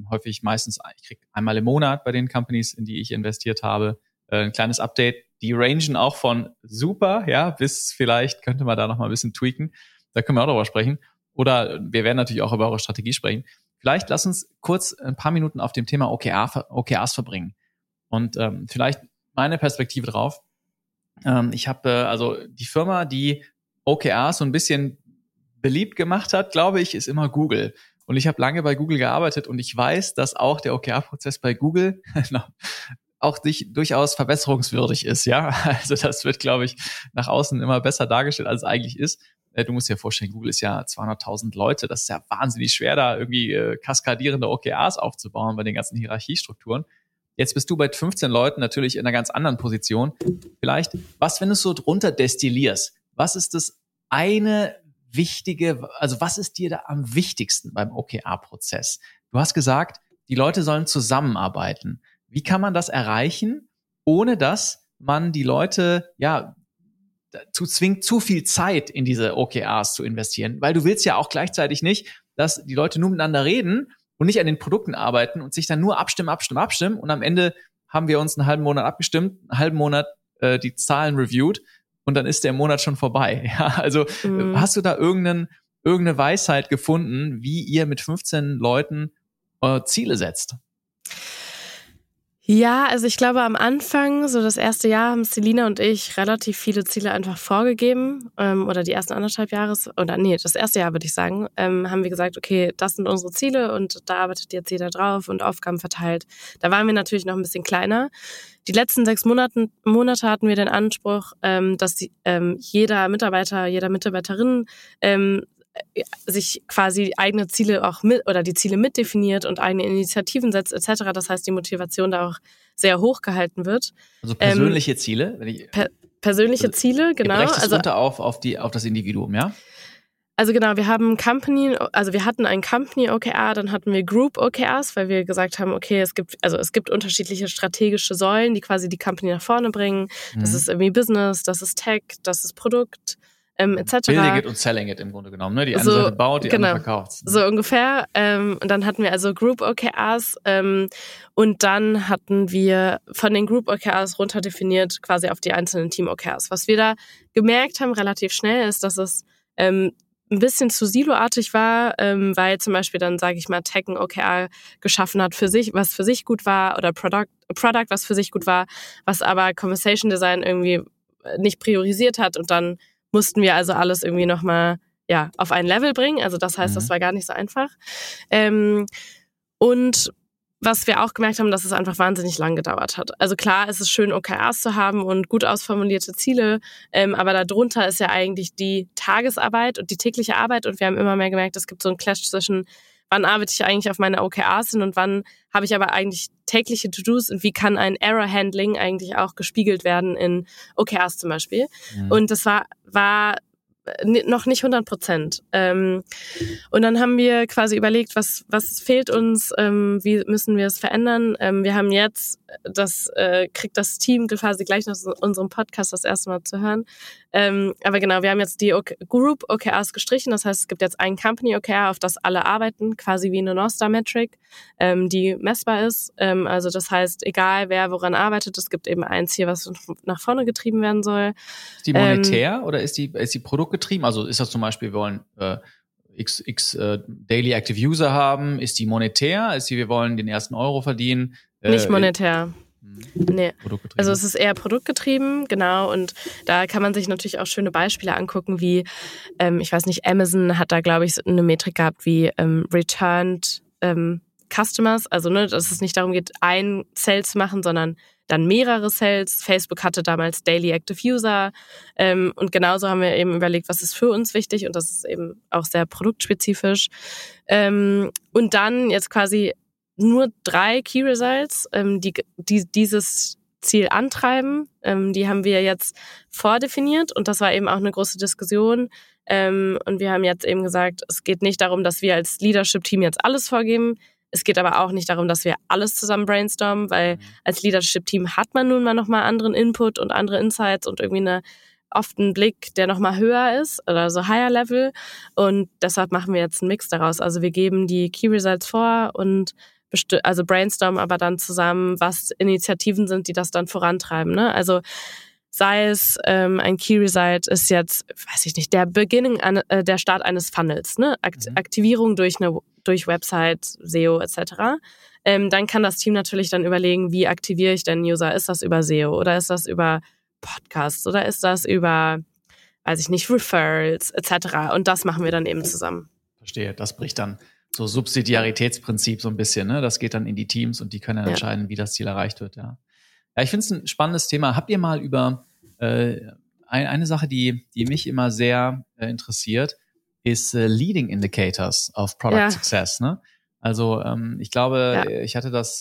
ich kriege einmal im Monat bei den Companies, in die ich investiert habe, ein kleines Update. Die rangen auch von super, bis vielleicht könnte man da noch mal ein bisschen tweaken. Da können wir auch darüber sprechen. Oder wir werden natürlich auch über eure Strategie sprechen. Vielleicht lass uns kurz ein paar Minuten auf dem Thema OKRs verbringen. Und vielleicht meine Perspektive drauf. Ich habe die Firma, die OKRs so ein bisschen beliebt gemacht hat, glaube ich, ist immer Google. Und ich habe lange bei Google gearbeitet und ich weiß, dass auch der OKR-Prozess bei Google auch durchaus verbesserungswürdig ist. Ja, also das wird, glaube ich, nach außen immer besser dargestellt, als es eigentlich ist. Du musst dir vorstellen, Google ist ja 200.000 Leute. Das ist ja wahnsinnig schwer, da irgendwie kaskadierende OKRs aufzubauen bei den ganzen Hierarchiestrukturen. Jetzt bist du bei 15 Leuten natürlich in einer ganz anderen Position. Vielleicht, wenn du es so drunter destillierst, was ist das eine wichtige, also was ist dir da am wichtigsten beim OKR-Prozess? Du hast gesagt, die Leute sollen zusammenarbeiten. Wie kann man das erreichen, ohne dass man die Leute, dazu zwingt, zu viel Zeit in diese OKRs zu investieren, weil du willst ja auch gleichzeitig nicht, dass die Leute nur miteinander reden und nicht an den Produkten arbeiten und sich dann nur abstimmen und am Ende haben wir uns einen halben Monat abgestimmt, einen halben Monat die Zahlen reviewed und dann ist der Monat schon vorbei. Ja, also hast du da irgendeine Weisheit gefunden, wie ihr mit 15 Leuten Ziele setzt? Ja, also ich glaube am Anfang, so das erste Jahr, haben Selina und ich relativ viele Ziele einfach vorgegeben oder die ersten 1,5 Jahre, das erste Jahr würde ich sagen, haben wir gesagt, okay, das sind unsere Ziele und da arbeitet jetzt jeder drauf und Aufgaben verteilt. Da waren wir natürlich noch ein bisschen kleiner. Die letzten 6 Monate hatten wir den Anspruch, dass jeder Mitarbeiter, jeder Mitarbeiterin sich quasi eigene Ziele auch die Ziele mitdefiniert und eigene Initiativen setzt etc. Das heißt, die Motivation da auch sehr hoch gehalten wird. Also persönliche Ziele? Persönliche Ziele, genau. Also runter auf das Individuum, ja? Also genau, wir hatten ein Company OKR, dann hatten wir Group OKRs, weil wir gesagt haben, okay, es gibt unterschiedliche strategische Säulen, die quasi die Company nach vorne bringen. Das ist irgendwie Business, das ist Tech, das ist Produkt. etc. Building it und selling it im Grunde genommen. Ne? Die eine Seite baut, die andere verkauft. So ungefähr. Und dann hatten wir also Group OKRs und dann hatten wir von den Group OKRs runterdefiniert quasi auf die einzelnen Team OKRs. Was wir da gemerkt haben relativ schnell ist, dass es ein bisschen zu siloartig war, weil zum Beispiel dann, sage ich mal, Tech ein OKR geschaffen hat für sich, was für sich gut war, oder Product, was für sich gut war, was aber Conversation Design irgendwie nicht priorisiert hat, und dann mussten wir also alles irgendwie nochmal auf ein Level bringen. Also das heißt, das war gar nicht so einfach. Und was wir auch gemerkt haben, dass es einfach wahnsinnig lang gedauert hat. Also klar, es ist schön, OKRs zu haben und gut ausformulierte Ziele, aber darunter ist ja eigentlich die Tagesarbeit und die tägliche Arbeit, und wir haben immer mehr gemerkt, es gibt so einen Clash zwischen, wann arbeite ich eigentlich auf meine OKRs hin und wann habe ich aber eigentlich tägliche To-Dos, und wie kann ein Error-Handling eigentlich auch gespiegelt werden in OKRs zum Beispiel. Und das war noch nicht 100%. Und dann haben wir quasi überlegt, was fehlt uns, wie müssen wir es verändern. Wir haben jetzt, kriegt das Team quasi gleich nach unserem Podcast das erste Mal zu hören. Aber genau, wir haben jetzt die Group OKRs gestrichen. Das heißt, es gibt jetzt ein Company OKR, auf das alle arbeiten, quasi wie eine North Star Metric, die messbar ist. Also das heißt, egal wer woran arbeitet, es gibt eben ein Ziel, was nach vorne getrieben werden soll. Ist die monetär oder ist die produktgetrieben? Also ist das zum Beispiel, wir wollen x Daily Active User haben? Ist die monetär? Wir wollen den ersten Euro verdienen? Nicht monetär. Nee. Also es ist eher produktgetrieben, genau, und da kann man sich natürlich auch schöne Beispiele angucken, wie, ich weiß nicht, Amazon hat da, glaube ich, eine Metrik gehabt wie Returned Customers, also dass es nicht darum geht, ein Sale zu machen, sondern dann mehrere Sales. Facebook hatte damals Daily Active User, und genauso haben wir eben überlegt, was ist für uns wichtig, und das ist eben auch sehr produktspezifisch. Und dann jetzt quasi nur 3 Key Results, die dieses Ziel antreiben. Die haben wir jetzt vordefiniert, und das war eben auch eine große Diskussion. Und wir haben jetzt eben gesagt, es geht nicht darum, dass wir als Leadership-Team jetzt alles vorgeben. Es geht aber auch nicht darum, dass wir alles zusammen brainstormen, weil als Leadership-Team hat man nun mal nochmal anderen Input und andere Insights und irgendwie oft einen Blick, der nochmal höher ist oder so higher level. Und deshalb machen wir jetzt einen Mix daraus. Also wir geben die Key Results vor und also brainstormen aber dann zusammen, was Initiativen sind, die das dann vorantreiben. Ne? Also sei es ein Key Result ist jetzt, weiß ich nicht, der der Start eines Funnels, ne? Aktivierung durch Website, SEO etc. Dann kann das Team natürlich dann überlegen, wie aktiviere ich denn User? Ist das über SEO oder ist das über Podcasts oder ist das über, weiß ich nicht, Referrals etc. Und das machen wir dann eben zusammen. Verstehe, das bricht dann so Subsidiaritätsprinzip so ein bisschen, ne? Das geht dann in die Teams und die können dann entscheiden, wie das Ziel erreicht wird, ja. Ja, ich finde es ein spannendes Thema. Habt ihr mal über eine Sache, die mich immer sehr interessiert, ist Leading Indicators of Product Success, ne? Also ich glaube, ich hatte das,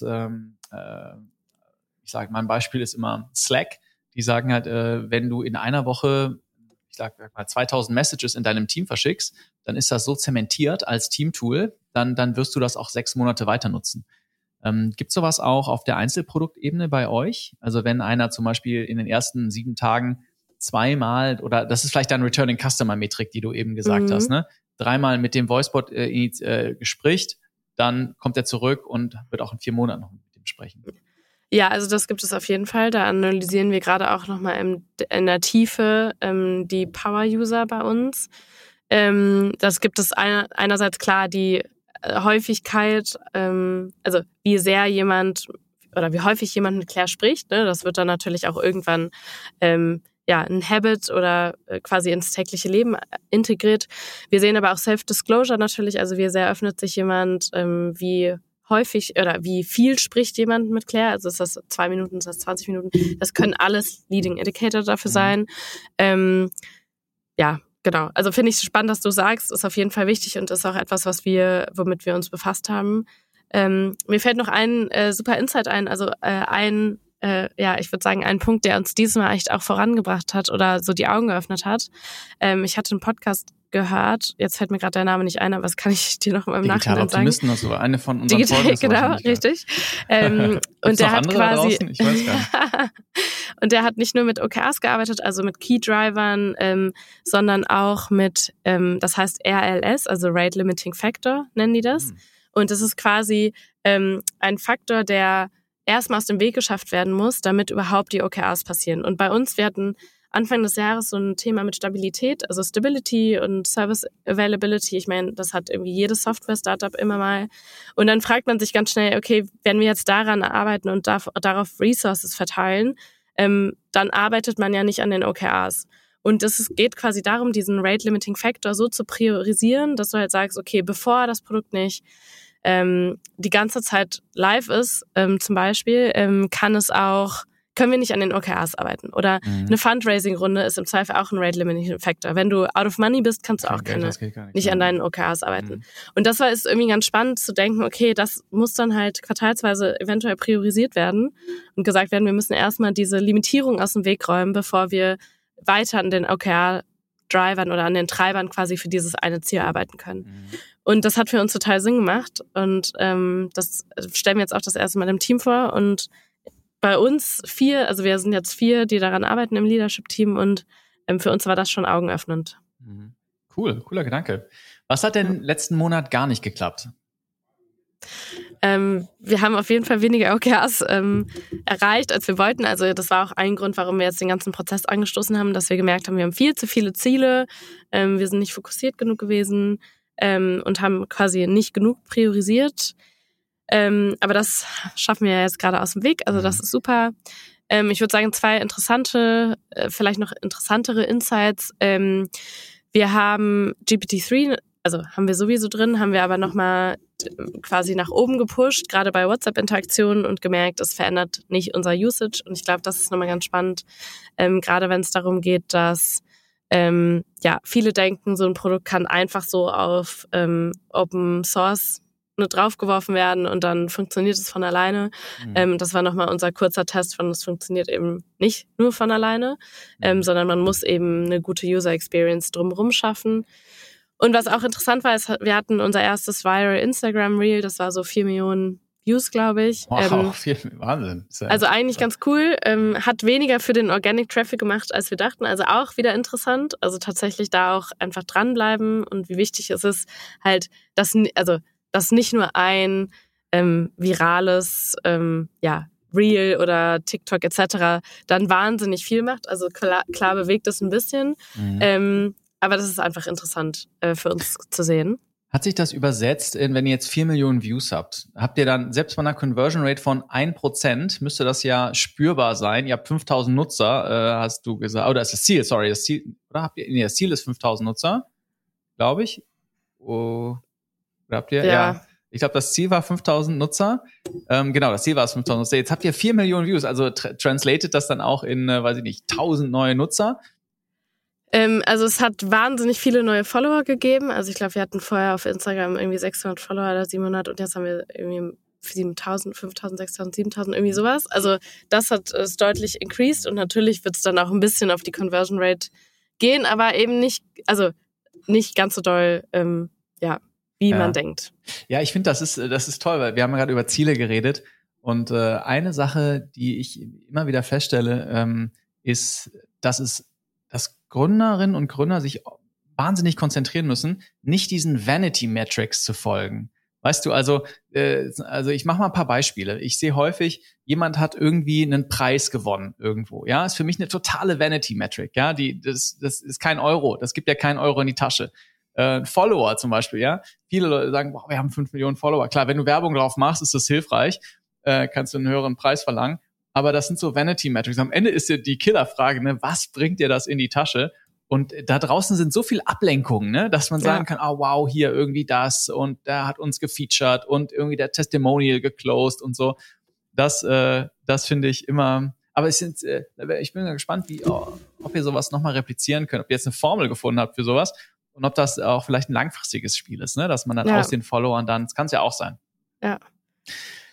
ich sage, mein Beispiel ist immer Slack. Die sagen halt, wenn du in einer Woche, ich sag mal, 2000 Messages in deinem Team verschickst, dann ist das so zementiert als Teamtool, dann wirst du das auch 6 Monate weiter nutzen. Gibt es sowas auch auf der Einzelproduktebene bei euch? Also wenn einer zum Beispiel in den ersten 7 Tagen 2-mal, oder das ist vielleicht deine Returning Customer Metrik, die du eben gesagt hast, ne? 3-mal mit dem Voicebot spricht, dann kommt er zurück und wird auch in 4 Monaten noch mit dem sprechen. Ja, also das gibt es auf jeden Fall. Da analysieren wir gerade auch nochmal in der Tiefe die Power-User bei uns. Das gibt es einerseits klar die Häufigkeit, also wie sehr jemand oder wie häufig jemand mit Claire spricht, ne? Das wird dann natürlich auch irgendwann ein Habit oder quasi ins tägliche Leben integriert. Wir sehen aber auch Self-Disclosure natürlich, also wie sehr öffnet sich jemand, wie häufig oder wie viel spricht jemand mit Claire, also ist das 2 Minuten, ist das 20 Minuten, das können alles Leading Indicator dafür sein. Genau. Also finde ich spannend, dass du sagst, ist auf jeden Fall wichtig und ist auch etwas, womit wir uns befasst haben. Mir fällt noch ein super Insight ein, also ich würde sagen, ein Punkt, der uns dieses Mal echt auch vorangebracht hat oder so die Augen geöffnet hat. Ich hatte einen Podcast gehört. Jetzt fällt mir gerade der Name nicht ein, aber das kann ich dir noch im Nachhinein sagen. Optimisten oder so, eine von unseren Folgen. Genau, richtig. Und der hat quasi, ich weiß gar nicht. und der hat nicht nur mit OKRs gearbeitet, also mit Key-Drivern, sondern auch mit, das heißt RLS, also Rate Limiting Factor nennen die das. Und das ist quasi ein Faktor, der erstmal aus dem Weg geschafft werden muss, damit überhaupt die OKRs passieren. Und bei uns, wir hatten Anfang des Jahres so ein Thema mit Stabilität, also Stability und Service Availability. Ich meine, das hat irgendwie jedes Software-Startup immer mal. Und dann fragt man sich ganz schnell, okay, wenn wir jetzt daran arbeiten und darauf Resources verteilen, dann arbeitet man ja nicht an den OKRs. Und es geht quasi darum, diesen Rate-Limiting-Factor so zu priorisieren, dass du halt sagst, okay, bevor das Produkt nicht die ganze Zeit live ist, zum Beispiel, können wir nicht an den OKRs arbeiten. Oder eine Fundraising-Runde ist im Zweifel auch ein Rate-Limiting-Factor. Wenn du out of money bist, kannst du auch nicht an deinen OKRs arbeiten. Und das ist irgendwie ganz spannend zu denken, okay, das muss dann halt quartalsweise eventuell priorisiert werden und gesagt werden, wir müssen erstmal diese Limitierung aus dem Weg räumen, bevor wir weiter an den OKR-Drivern oder an den Treibern quasi für dieses eine Ziel arbeiten können. Und das hat für uns total Sinn gemacht. Und das stellen wir jetzt auch das erste Mal im Team vor. Und bei uns 4, also wir sind jetzt 4, die daran arbeiten im Leadership-Team. Und für uns war das schon augenöffnend. Cool, cooler Gedanke. Was hat denn letzten Monat gar nicht geklappt? Wir haben auf jeden Fall weniger OKRs erreicht, als wir wollten. Also das war auch ein Grund, warum wir jetzt den ganzen Prozess angestoßen haben, dass wir gemerkt haben, wir haben viel zu viele Ziele, wir sind nicht fokussiert genug gewesen und haben quasi nicht genug priorisiert. Aber das schaffen wir jetzt gerade aus dem Weg, also das ist super. Ich würde sagen, 2 interessante, vielleicht noch interessantere Insights. Wir haben GPT-3, also haben wir sowieso drin, haben wir aber nochmal quasi nach oben gepusht, gerade bei WhatsApp-Interaktionen und gemerkt, es verändert nicht unser Usage. Und ich glaube, das ist nochmal ganz spannend, gerade wenn es darum geht, dass viele denken, so ein Produkt kann einfach so auf Open Source draufgeworfen werden und dann funktioniert es von alleine. Das war nochmal unser kurzer Test von, es funktioniert eben nicht nur von alleine, sondern man muss eben eine gute User Experience drumherum schaffen. Und was auch interessant war, ist, wir hatten unser erstes Viral Instagram Reel, das war so 4 Millionen Views, glaube ich. Wow, Wahnsinn. Also eigentlich ganz cool. Hat weniger für den Organic Traffic gemacht, als wir dachten. Also auch wieder interessant. Also tatsächlich da auch einfach dranbleiben und wie wichtig es ist, halt, dass nicht nur ein virales Reel oder TikTok etc. dann wahnsinnig viel macht. Also klar bewegt es ein bisschen. Aber das ist einfach interessant für uns zu sehen. Hat sich das übersetzt, wenn ihr jetzt 4 Millionen Views habt? Habt ihr dann, selbst bei einer Conversion Rate von 1%, müsste das ja spürbar sein. Ihr habt 5.000 Nutzer, hast du gesagt. Oder ist das Ziel, oder habt ihr, nee, das Ziel ist 5.000 Nutzer, glaube ich. Oder habt ihr? Ja. Ich glaube, das Ziel war 5.000 Nutzer. Genau, das Ziel war es 5.000 Nutzer. Jetzt habt ihr 4 Millionen Views, also translated das dann auch in, 1.000 neue Nutzer? Also es hat wahnsinnig viele neue Follower gegeben. Also ich glaube, wir hatten vorher auf Instagram irgendwie 600 Follower oder 700 und jetzt haben wir irgendwie 7.000, 5.000, 6.000, 7.000, irgendwie sowas. Also das hat es deutlich increased und natürlich wird es dann auch ein bisschen auf die Conversion Rate gehen, aber eben nicht ganz so doll, wie man denkt. Ja, ich finde, das ist toll, weil wir haben gerade über Ziele geredet und eine Sache, die ich immer wieder feststelle, ist, dass Gründerinnen und Gründer sich wahnsinnig konzentrieren müssen, nicht diesen Vanity-Metrics zu folgen. Weißt du, also ich mache mal ein paar Beispiele. Ich sehe häufig, jemand hat irgendwie einen Preis gewonnen irgendwo. Ja, ist für mich eine totale Vanity-Metric. Ja, das ist kein Euro. Das gibt ja keinen Euro in die Tasche. Follower zum Beispiel, ja. Viele Leute sagen, wow, wir haben 5 Millionen Follower. Klar, wenn du Werbung drauf machst, ist das hilfreich. Kannst du einen höheren Preis verlangen. Aber das sind so Vanity-Metrics. Am Ende ist ja die Killerfrage, ne, was bringt dir das in die Tasche? Und da draußen sind so viel Ablenkungen, ne, dass man sagen kann, oh wow, hier irgendwie das und der hat uns gefeatured und irgendwie der Testimonial geclosed und so. Das finde ich immer. Aber ich bin gespannt, ob ihr sowas nochmal replizieren könnt, ob ihr jetzt eine Formel gefunden habt für sowas und ob das auch vielleicht ein langfristiges Spiel ist, ne, dass man dann aus den Followern dann, das kann es ja auch sein. Ja.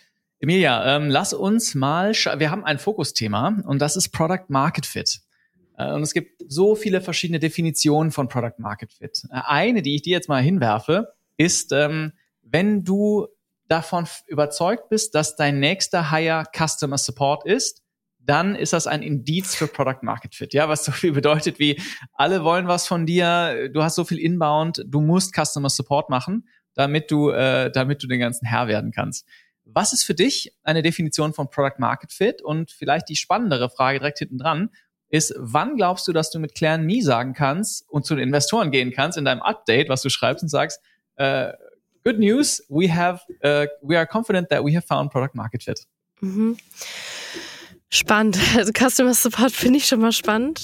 Emilia, lass uns mal, wir haben ein Fokusthema und das ist Product Market Fit. Und es gibt so viele verschiedene Definitionen von Product Market Fit. Eine, die ich dir jetzt mal hinwerfe, ist, wenn du davon überzeugt bist, dass dein nächster Hire Customer Support ist, dann ist das ein Indiz für Product Market Fit. Ja, was so viel bedeutet wie, alle wollen was von dir, du hast so viel Inbound, du musst Customer Support machen, damit du den ganzen Herr werden kannst. Was ist für dich eine Definition von Product Market Fit? Und vielleicht die spannendere Frage direkt hinten dran ist, wann glaubst du, dass du mit Claire Me sagen kannst und zu den Investoren gehen kannst in deinem Update, was du schreibst und sagst, good news, we are confident that we have found Product Market Fit. Mhm. Spannend. Also Customer Support finde ich schon mal spannend.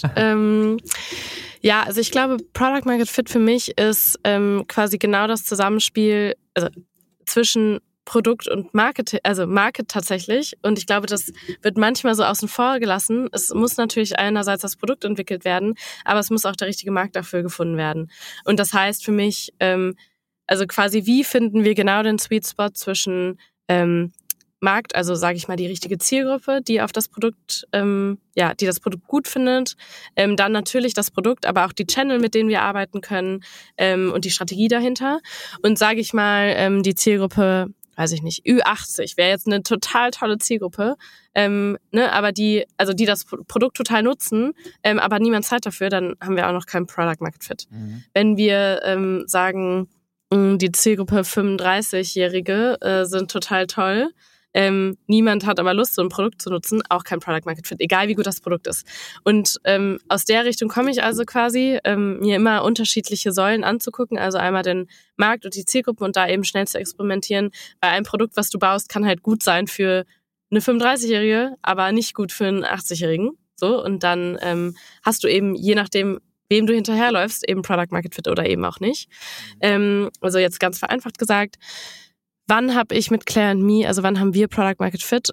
Ja, also ich glaube, Product Market Fit für mich ist quasi genau das Zusammenspiel zwischen Produkt und Market, also Market tatsächlich. Und ich glaube, das wird manchmal so außen vor gelassen. Es muss natürlich einerseits das Produkt entwickelt werden, aber es muss auch der richtige Markt dafür gefunden werden. Und das heißt für mich, also quasi, wie finden wir genau den Sweet Spot zwischen Markt, also sage ich mal die richtige Zielgruppe, die auf das Produkt, die das Produkt gut findet, dann natürlich das Produkt, aber auch die Channel, mit denen wir arbeiten können und die Strategie dahinter. Und sage ich mal, die Zielgruppe, weiß ich nicht, Ü80 wäre jetzt eine total tolle Zielgruppe, aber die das Produkt total nutzen, aber niemand Zeit dafür, dann haben wir auch noch keinen Product Market Fit. Mhm. Wenn wir sagen, die Zielgruppe 35-Jährige sind total toll, niemand hat aber Lust, so ein Produkt zu nutzen, auch kein Product Market Fit, egal wie gut das Produkt ist. Und aus der Richtung komme ich also quasi, mir immer unterschiedliche Säulen anzugucken, also einmal den Markt und die Zielgruppe und da eben schnell zu experimentieren, weil ein Produkt, was du baust, kann halt gut sein für eine 35-Jährige, aber nicht gut für einen 80-Jährigen. So, und dann hast du eben, je nachdem, wem du hinterherläufst, eben Product Market Fit oder eben auch nicht. Also jetzt ganz vereinfacht gesagt, wann habe ich mit Claire Me, also wann haben wir Product Market Fit?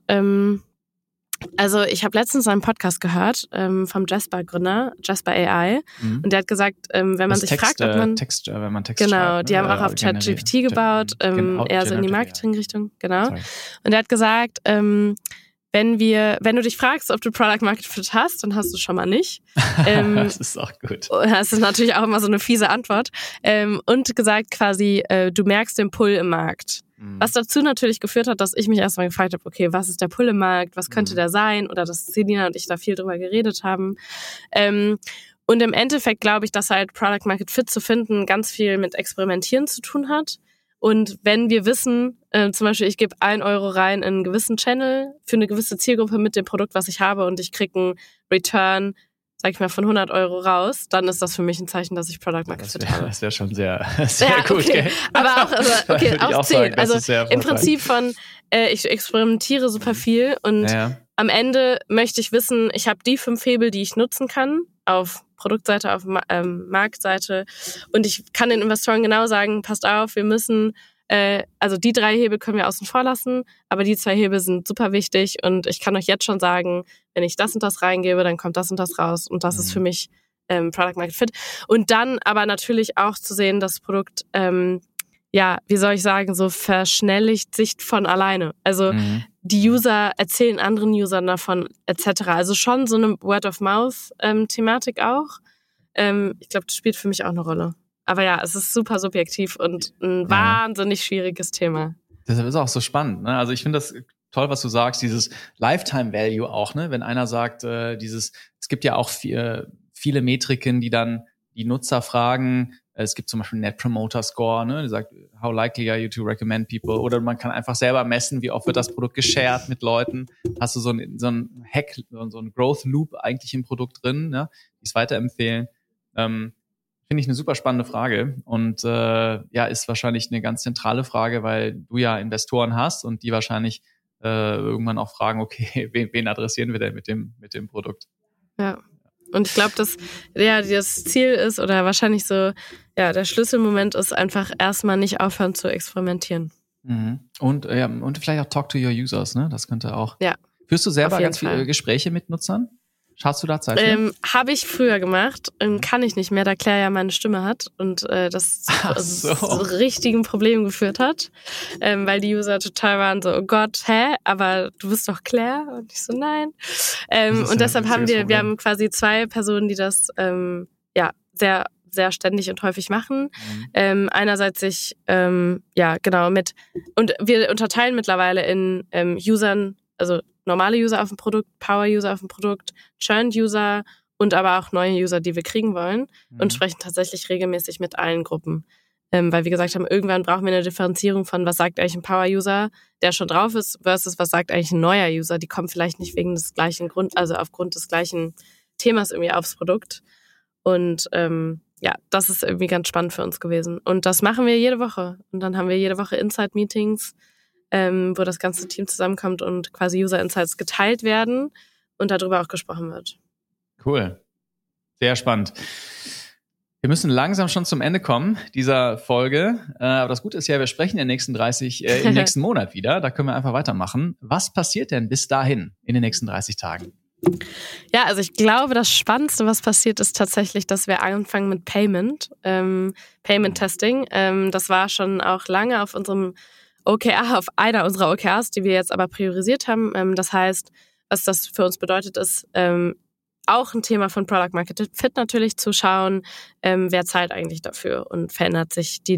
Also ich habe letztens einen Podcast gehört vom Jasper-Gründer, Jasper AI, und der hat gesagt, wenn man sich fragt, ob man Text genau, schreibt, die haben auch auf ChatGPT gebaut, eher so in die Marketing-Richtung, genau. Sorry. Und der hat gesagt, wenn du dich fragst, ob du Product Market Fit hast, dann hast du schon mal nicht. Das ist auch gut. Das ist natürlich auch immer so eine fiese Antwort. Und gesagt quasi, du merkst den Pull im Markt. Was dazu natürlich geführt hat, dass ich mich erstmal gefragt habe, okay, was ist der Pull im Markt? Was könnte der sein? Oder dass Selina und ich da viel drüber geredet haben. Und im Endeffekt glaube ich, dass halt Product Market Fit zu finden ganz viel mit Experimentieren zu tun hat. Und wenn wir wissen, zum Beispiel, ich gebe 1 Euro rein in einen gewissen Channel für eine gewisse Zielgruppe mit dem Produkt, was ich habe, und ich kriege einen Return, sag ich mal, von 100 Euro raus, dann ist das für mich ein Zeichen, dass ich Product Market Fit habe. Das wäre schon sehr gut. Okay. Aber auch, auch 10. Also im Prinzip von, ich experimentiere super viel und am Ende möchte ich wissen, ich habe die 5 Hebel, die ich nutzen kann, auf Produktseite, auf Marktseite, und ich kann den Investoren genau sagen, passt auf, wir müssen, also die 3 Hebel können wir außen vor lassen, aber die 2 Hebel sind super wichtig, und ich kann euch jetzt schon sagen, wenn ich das und das reingebe, dann kommt das und das raus, und das ist für mich Product Market Fit. Und dann aber natürlich auch zu sehen, das Produkt, wie soll ich sagen, so verschnelligt sich von alleine. Also die User erzählen anderen Usern davon, etc. Also schon so eine Word-of-Mouth-Thematik auch. Ich glaube, das spielt für mich auch eine Rolle. Aber ja, es ist super subjektiv und ein wahnsinnig schwieriges Thema. Deshalb ist es auch so spannend, ne? Also ich finde das toll, was du sagst, dieses Lifetime Value auch, ne? Wenn einer sagt, es gibt ja auch viele Metriken, die dann die Nutzer fragen. Es gibt zum Beispiel Net Promoter Score, ne? Die sagt, how likely are you to recommend people? Oder man kann einfach selber messen, wie oft wird das Produkt geshared mit Leuten. Hast du so ein Hack, so ein Growth Loop eigentlich im Produkt drin, ne? Die es weiterempfehlen. Finde ich eine super spannende Frage und ist wahrscheinlich eine ganz zentrale Frage, weil du ja Investoren hast und die wahrscheinlich irgendwann auch fragen, okay, wen adressieren wir denn mit dem Produkt? Ja. Und ich glaube, dass das Ziel ist oder wahrscheinlich so, der Schlüsselmoment ist einfach erstmal nicht aufhören zu experimentieren. Mhm. Und vielleicht auch talk to your users, ne? Das könnte auch. Ja. Führst du selber ganz viele Gespräche mit Nutzern? Schaust du da Zeit für? Habe ich früher gemacht, kann ich nicht mehr, da Claire ja meine Stimme hat und das zu richtigen Problemen geführt hat, weil die User total waren so, oh Gott, aber du bist doch Claire? Und ich so, nein. Und deshalb haben wir haben quasi 2 Personen, die das sehr, sehr ständig und häufig machen. Einerseits sich, und wir unterteilen mittlerweile in Usern, also normale User auf dem Produkt, Power-User auf dem Produkt, Churned-User und aber auch neue User, die wir kriegen wollen und sprechen tatsächlich regelmäßig mit allen Gruppen. Weil wir gesagt haben, irgendwann brauchen wir eine Differenzierung von, was sagt eigentlich ein Power-User, der schon drauf ist, versus was sagt eigentlich ein neuer User. Die kommen vielleicht nicht wegen des gleichen also aufgrund des gleichen Themas irgendwie aufs Produkt. Und das ist irgendwie ganz spannend für uns gewesen. Und das machen wir jede Woche. Und dann haben wir jede Woche Insight-Meetings, wo das ganze Team zusammenkommt und quasi User-Insights geteilt werden und darüber auch gesprochen wird. Cool. Sehr spannend. Wir müssen langsam schon zum Ende kommen dieser Folge. Aber das Gute ist ja, wir sprechen im nächsten Monat wieder. Da können wir einfach weitermachen. Was passiert denn bis dahin in den nächsten 30 Tagen? Ja, also ich glaube, das Spannendste, was passiert, ist tatsächlich, dass wir anfangen mit Payment-Testing. Das war schon auch lange auf unserem OKR, auf einer unserer OKRs, die wir jetzt aber priorisiert haben. Das heißt, was das für uns bedeutet, ist auch ein Thema von Product Market Fit natürlich zu schauen, wer zahlt eigentlich dafür und verändern sich die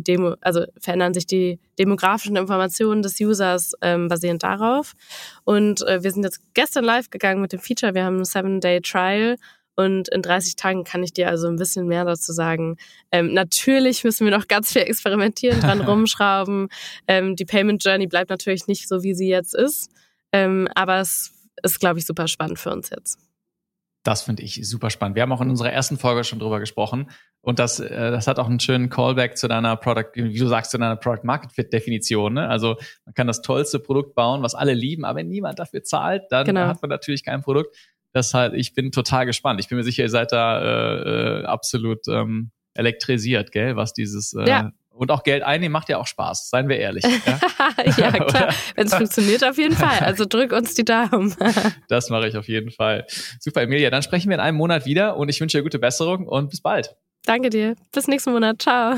demografischen Informationen des Users basierend darauf. Und wir sind jetzt gestern live gegangen mit dem Feature. Wir haben einen 7-Day Trial. Und in 30 Tagen kann ich dir also ein bisschen mehr dazu sagen. Natürlich müssen wir noch ganz viel experimentieren, dran rumschrauben. Die Payment Journey bleibt natürlich nicht so, wie sie jetzt ist. Aber es ist, glaube ich, super spannend für uns jetzt. Das finde ich super spannend. Wir haben auch in unserer ersten Folge schon drüber gesprochen. Und das hat auch einen schönen Callback zu deiner wie du sagst, zu deiner Product Market Fit Definition. Ne? Also man kann das tollste Produkt bauen, was alle lieben, aber wenn niemand dafür zahlt, dann hat man natürlich kein Produkt. Deshalb, ich bin total gespannt. Ich bin mir sicher, ihr seid da absolut elektrisiert, gell, was dieses und auch Geld einnehmen macht ja auch Spaß, seien wir ehrlich. Ja, ja klar, wenn es funktioniert, auf jeden Fall. Also drück uns die Daumen. Das mache ich auf jeden Fall. Super, Emilia, dann sprechen wir in einem Monat wieder und ich wünsche dir gute Besserung und bis bald. Danke dir. Bis nächsten Monat. Ciao.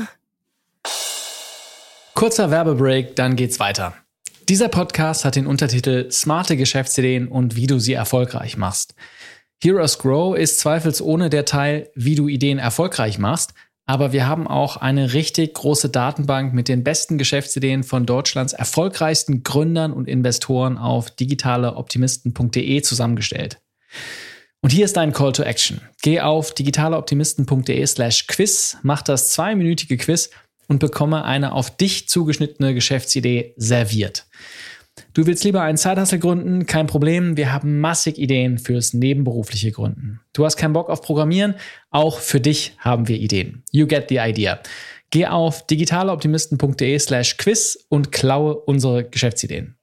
Kurzer Werbebreak, dann geht's weiter. Dieser Podcast hat den Untertitel Smarte Geschäftsideen und wie du sie erfolgreich machst. Heroes Grow ist zweifelsohne der Teil, wie du Ideen erfolgreich machst, aber wir haben auch eine richtig große Datenbank mit den besten Geschäftsideen von Deutschlands erfolgreichsten Gründern und Investoren auf digitaleoptimisten.de zusammengestellt. Und hier ist dein Call to Action. Geh auf digitaleoptimisten.de/quiz, mach das 2-minütige Quiz und bekomme eine auf dich zugeschnittene Geschäftsidee serviert. Du willst lieber einen Side-Hustle gründen? Kein Problem, wir haben massig Ideen fürs nebenberufliche Gründen. Du hast keinen Bock auf Programmieren? Auch für dich haben wir Ideen. You get the idea. Geh auf digitaleoptimisten.de/quiz und klaue unsere Geschäftsideen.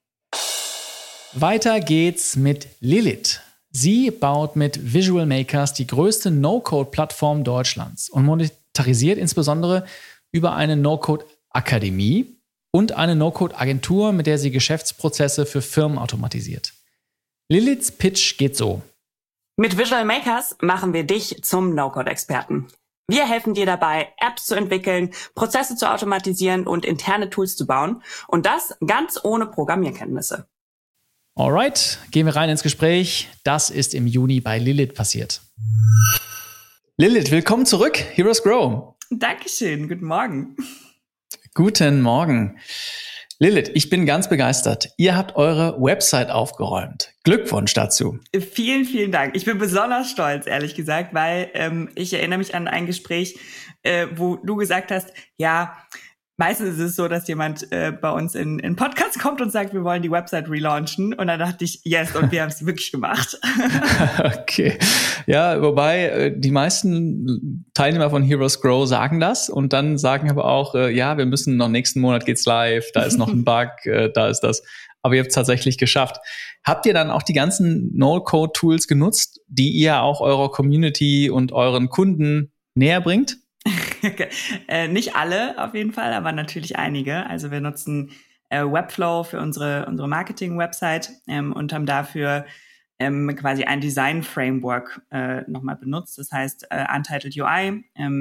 Weiter geht's mit Lilith. Sie baut mit Visual Makers die größte No-Code-Plattform Deutschlands und monetarisiert insbesondere über eine No-Code-Akademie und eine No-Code-Agentur, mit der sie Geschäftsprozesse für Firmen automatisiert. Liliths Pitch geht so. Mit Visual Makers machen wir dich zum No-Code-Experten. Wir helfen dir dabei, Apps zu entwickeln, Prozesse zu automatisieren und interne Tools zu bauen. Und das ganz ohne Programmierkenntnisse. Alright, gehen wir rein ins Gespräch. Das ist im Juni bei Lilith passiert. Lilith, willkommen zurück. Heroes Grow. Dankeschön, guten Morgen. Guten Morgen. Lilith, ich bin ganz begeistert. Ihr habt eure Website aufgeräumt. Glückwunsch dazu. Vielen, vielen Dank. Ich bin besonders stolz, ehrlich gesagt, weil ich erinnere mich an ein Gespräch, wo du gesagt hast, ja, meistens ist es so, dass jemand bei uns in Podcast kommt und sagt, wir wollen die Website relaunchen. Und dann dachte ich, yes, und wir haben es wirklich gemacht. Okay. Ja, wobei die meisten Teilnehmer von Heroes Grow sagen das und dann sagen aber auch, ja, wir müssen noch nächsten Monat geht's live, da ist noch ein Bug, da ist das. Aber ihr habt es tatsächlich geschafft. Habt ihr dann auch die ganzen No-Code-Tools genutzt, die ihr auch eurer Community und euren Kunden näher bringt? Nicht alle auf jeden Fall, aber natürlich einige. Also wir nutzen Webflow für unsere Marketing-Website und haben dafür quasi ein Design-Framework nochmal benutzt. Das heißt Untitled UI.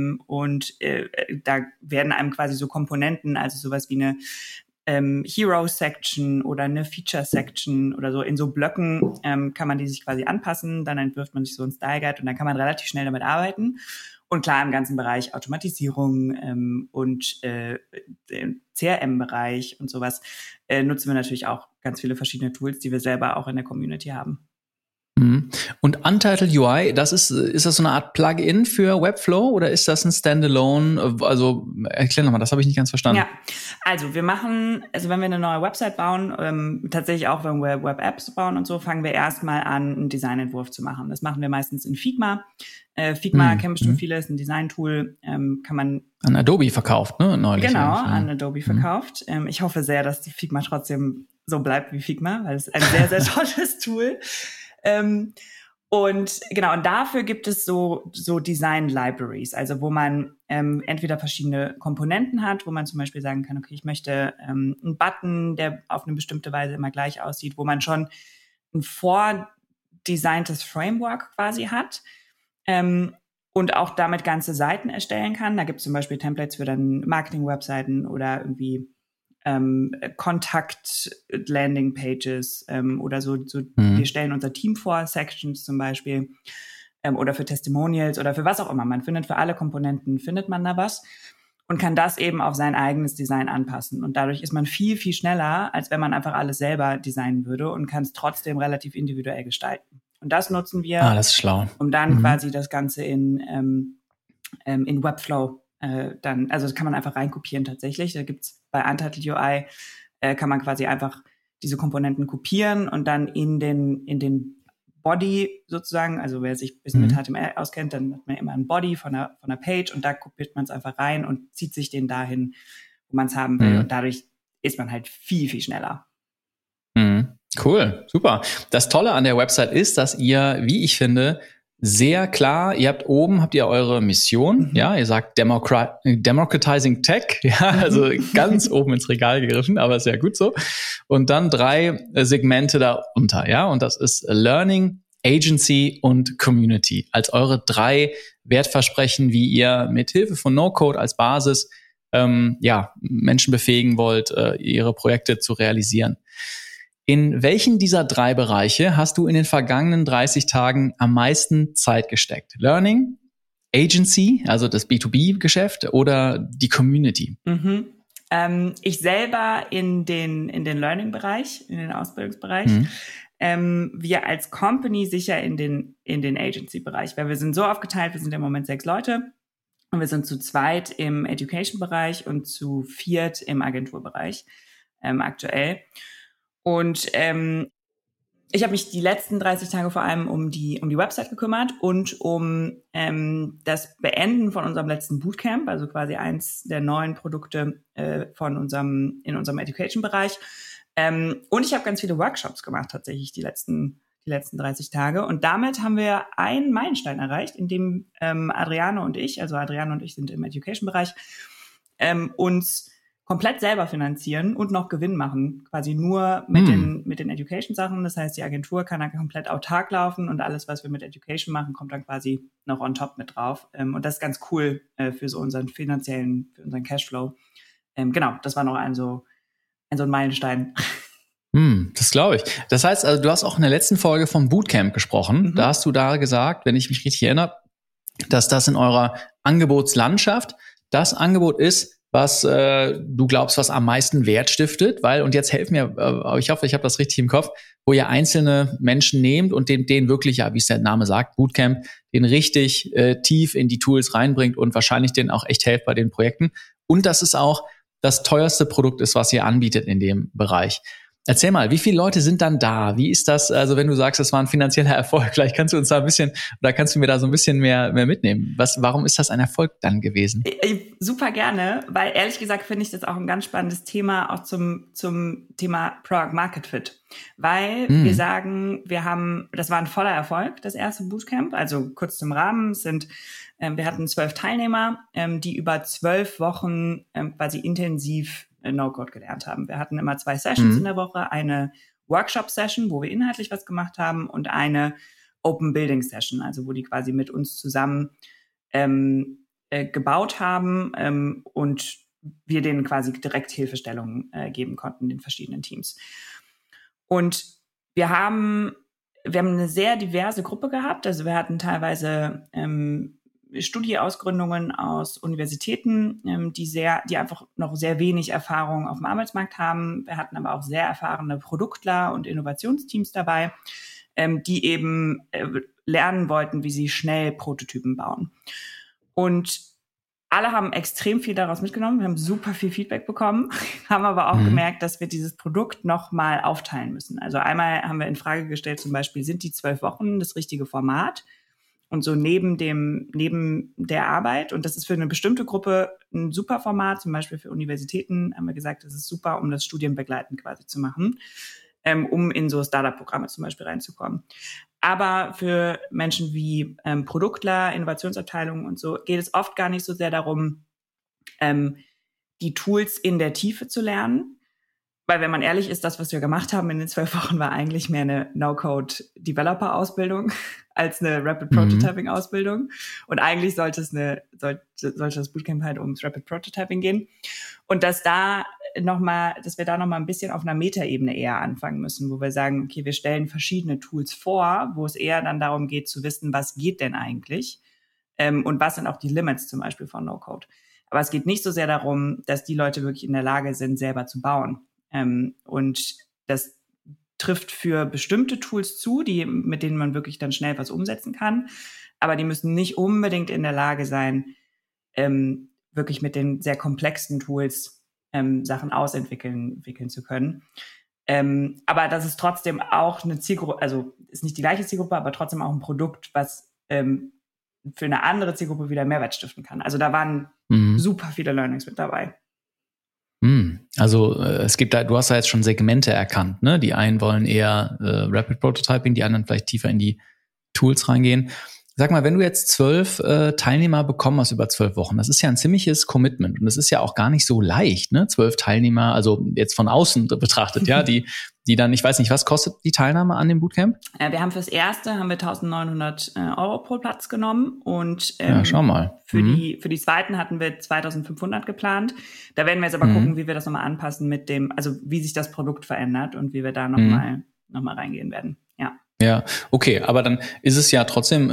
Da werden einem quasi so Komponenten, also sowas wie eine Hero-Section oder eine Feature-Section oder so in so Blöcken kann man die sich quasi anpassen. Dann entwirft man sich so ein Style-Guide und dann kann man relativ schnell damit arbeiten. Und klar, im ganzen Bereich Automatisierung und im CRM-Bereich und sowas nutzen wir natürlich auch ganz viele verschiedene Tools, die wir selber auch in der Community haben. Und Untitled UI, ist das so eine Art Plugin für Webflow oder ist das ein Standalone? Also erklär nochmal, das habe ich nicht ganz verstanden. Ja, also wenn wir eine neue Website bauen, tatsächlich auch wenn wir Web-Apps bauen und so, fangen wir erstmal an, einen Designentwurf zu machen. Das machen wir meistens in Figma. Figma kennen bestimmt viele, ist ein Design-Tool, kann man... An Adobe verkauft, ne? Neulich. Genau, an Adobe verkauft. Ich hoffe sehr, dass die Figma trotzdem so bleibt wie Figma, weil es ein sehr, sehr tolles Tool. Und dafür gibt es so Design Libraries, also wo man entweder verschiedene Komponenten hat, wo man zum Beispiel sagen kann, okay, ich möchte einen Button, der auf eine bestimmte Weise immer gleich aussieht, wo man schon ein vordesigntes Framework quasi hat und auch damit ganze Seiten erstellen kann. Da gibt es zum Beispiel Templates für dann Marketing-Webseiten oder irgendwie Kontakt-Landing-Pages oder so. Wir stellen unser Team vor, Sections zum Beispiel, oder für Testimonials oder für was auch immer. Man findet für alle Komponenten, findet man da was und kann das eben auf sein eigenes Design anpassen. Und dadurch ist man viel, viel schneller, als wenn man einfach alles selber designen würde und kann es trotzdem relativ individuell gestalten. Und das nutzen wir, das ist schlau. Um dann quasi das Ganze in Webflow also das kann man einfach reinkopieren tatsächlich. Da gibt's bei Untitled UI, kann man quasi einfach diese Komponenten kopieren und dann in den Body sozusagen, also wer sich ein bisschen mit HTML auskennt, dann hat man immer ein Body von einer Page und da kopiert man es einfach rein und zieht sich den dahin, wo man es haben will. Und dadurch ist man halt viel, viel schneller. Cool, super. Das Tolle an der Website ist, dass ihr, wie ich finde, sehr klar, habt ihr eure Mission, ja, ihr sagt Democratizing Tech, ja, also ganz oben ins Regal gegriffen, aber ist ja gut so. Und dann 3 Segmente darunter, ja, und das ist Learning, Agency und Community als eure 3 Wertversprechen, wie ihr mit Hilfe von No-Code als Basis, Menschen befähigen wollt, ihre Projekte zu realisieren. In welchen dieser 3 Bereiche hast du in den vergangenen 30 Tagen am meisten Zeit gesteckt? Learning, Agency, also das B2B-Geschäft oder die Community? Ich selber in den Learning-Bereich, in den Ausbildungsbereich. Wir als Company sicher in den Agency-Bereich, weil wir sind so aufgeteilt, wir sind im Moment 6 Leute und wir sind zu 2 im Education-Bereich und zu 4 im Agenturbereich aktuell. Und ich habe mich die letzten 30 Tage vor allem um die Website gekümmert und um das Beenden von unserem letzten Bootcamp, also quasi eins der neuen Produkte in unserem Education-Bereich. Und ich habe ganz viele Workshops gemacht tatsächlich die letzten 30 Tage. Und damit haben wir einen Meilenstein erreicht, in dem Adriano und ich sind im Education-Bereich, uns komplett selber finanzieren und noch Gewinn machen, quasi nur mit den Education-Sachen. Das heißt, die Agentur kann dann komplett autark laufen und alles, was wir mit Education machen, kommt dann quasi noch on top mit drauf. Und das ist ganz cool für so unseren Cashflow. Das war noch ein Meilenstein. Das glaube ich. Das heißt, also du hast auch in der letzten Folge vom Bootcamp gesprochen. Da hast du gesagt, wenn ich mich richtig erinnere, dass das in eurer Angebotslandschaft das Angebot ist, was du glaubst, was am meisten Wert stiftet, und jetzt helf mir, ich hoffe, ich habe das richtig im Kopf, wo ihr einzelne Menschen nehmt und den wirklich, ja, wie es der Name sagt, Bootcamp, den richtig tief in die Tools reinbringt und wahrscheinlich denen auch echt helft bei den Projekten. Und dass es auch das teuerste Produkt ist, was ihr anbietet in dem Bereich. Erzähl mal, wie viele Leute sind dann da? Wie ist das, also wenn du sagst, das war ein finanzieller Erfolg, vielleicht kannst du uns da ein bisschen, oder kannst du mir da so ein bisschen mehr mitnehmen? Warum ist das ein Erfolg dann gewesen? Super gerne, weil ehrlich gesagt finde ich das auch ein ganz spannendes Thema, auch zum Thema Product Market Fit. Weil wir sagen, das war ein voller Erfolg, das erste Bootcamp, also kurz zum Rahmen, wir hatten 12 Teilnehmer, die über 12 Wochen quasi intensiv No-Code gelernt haben. Wir hatten immer 2 Sessions in der Woche, eine Workshop-Session, wo wir inhaltlich was gemacht haben, und eine Open Building Session, also wo die quasi mit uns zusammen gebaut haben und wir denen quasi direkt Hilfestellungen geben konnten, den verschiedenen Teams. Und wir haben eine sehr diverse Gruppe gehabt. Also wir hatten teilweise Studieausgründungen aus Universitäten, die einfach noch sehr wenig Erfahrung auf dem Arbeitsmarkt haben. Wir hatten aber auch sehr erfahrene Produktler und Innovationsteams dabei, die eben lernen wollten, wie sie schnell Prototypen bauen. Und alle haben extrem viel daraus mitgenommen. Wir haben super viel Feedback bekommen, haben aber auch gemerkt, dass wir dieses Produkt nochmal aufteilen müssen. Also einmal haben wir in Frage gestellt, zum Beispiel, sind die 12 Wochen das richtige Format? Und so neben der Arbeit. Und das ist für eine bestimmte Gruppe ein super Format. Zum Beispiel für Universitäten haben wir gesagt, das ist super, um das studienbegleitend quasi zu machen, um in so Startup-Programme zum Beispiel reinzukommen. Aber für Menschen wie Produktler, Innovationsabteilungen und so geht es oft gar nicht so sehr darum, die Tools in der Tiefe zu lernen. Weil, wenn man ehrlich ist, das, was wir gemacht haben in den 12 Wochen, war eigentlich mehr eine No-Code-Developer-Ausbildung als eine Rapid Prototyping-Ausbildung. Und eigentlich sollte das Bootcamp halt ums Rapid Prototyping gehen. Und dass wir da noch mal ein bisschen auf einer Metaebene eher anfangen müssen, wo wir sagen, okay, wir stellen verschiedene Tools vor, wo es eher dann darum geht zu wissen, was geht denn eigentlich und was sind auch die Limits zum Beispiel von No-Code. Aber es geht nicht so sehr darum, dass die Leute wirklich in der Lage sind, selber zu bauen. Und das trifft für bestimmte Tools zu, mit denen man wirklich dann schnell was umsetzen kann. Aber die müssen nicht unbedingt in der Lage sein, wirklich mit den sehr komplexen Tools Sachen ausentwickeln zu können. Aber das ist trotzdem auch eine Zielgruppe, also ist nicht die gleiche Zielgruppe, aber trotzdem auch ein Produkt, was für eine andere Zielgruppe wieder Mehrwert stiften kann. Also da waren super viele Learnings mit dabei. Also du hast ja jetzt schon Segmente erkannt, ne? Die einen wollen eher Rapid Prototyping, die anderen vielleicht tiefer in die Tools reingehen. Sag mal, wenn du jetzt 12 Teilnehmer bekommen hast über 12 Wochen, das ist ja ein ziemliches Commitment und das ist ja auch gar nicht so leicht, ne? 12 Teilnehmer, also jetzt von außen betrachtet, ja, die dann, ich weiß nicht, was kostet die Teilnahme an dem Bootcamp? Wir haben fürs erste 1.900 € pro Platz genommen und schau mal. Für die zweiten hatten wir 2.500 geplant. Da werden wir jetzt aber gucken, wie wir das nochmal anpassen also wie sich das Produkt verändert und wie wir da nochmal reingehen werden. Ja. Ja, okay, aber dann ist es ja trotzdem,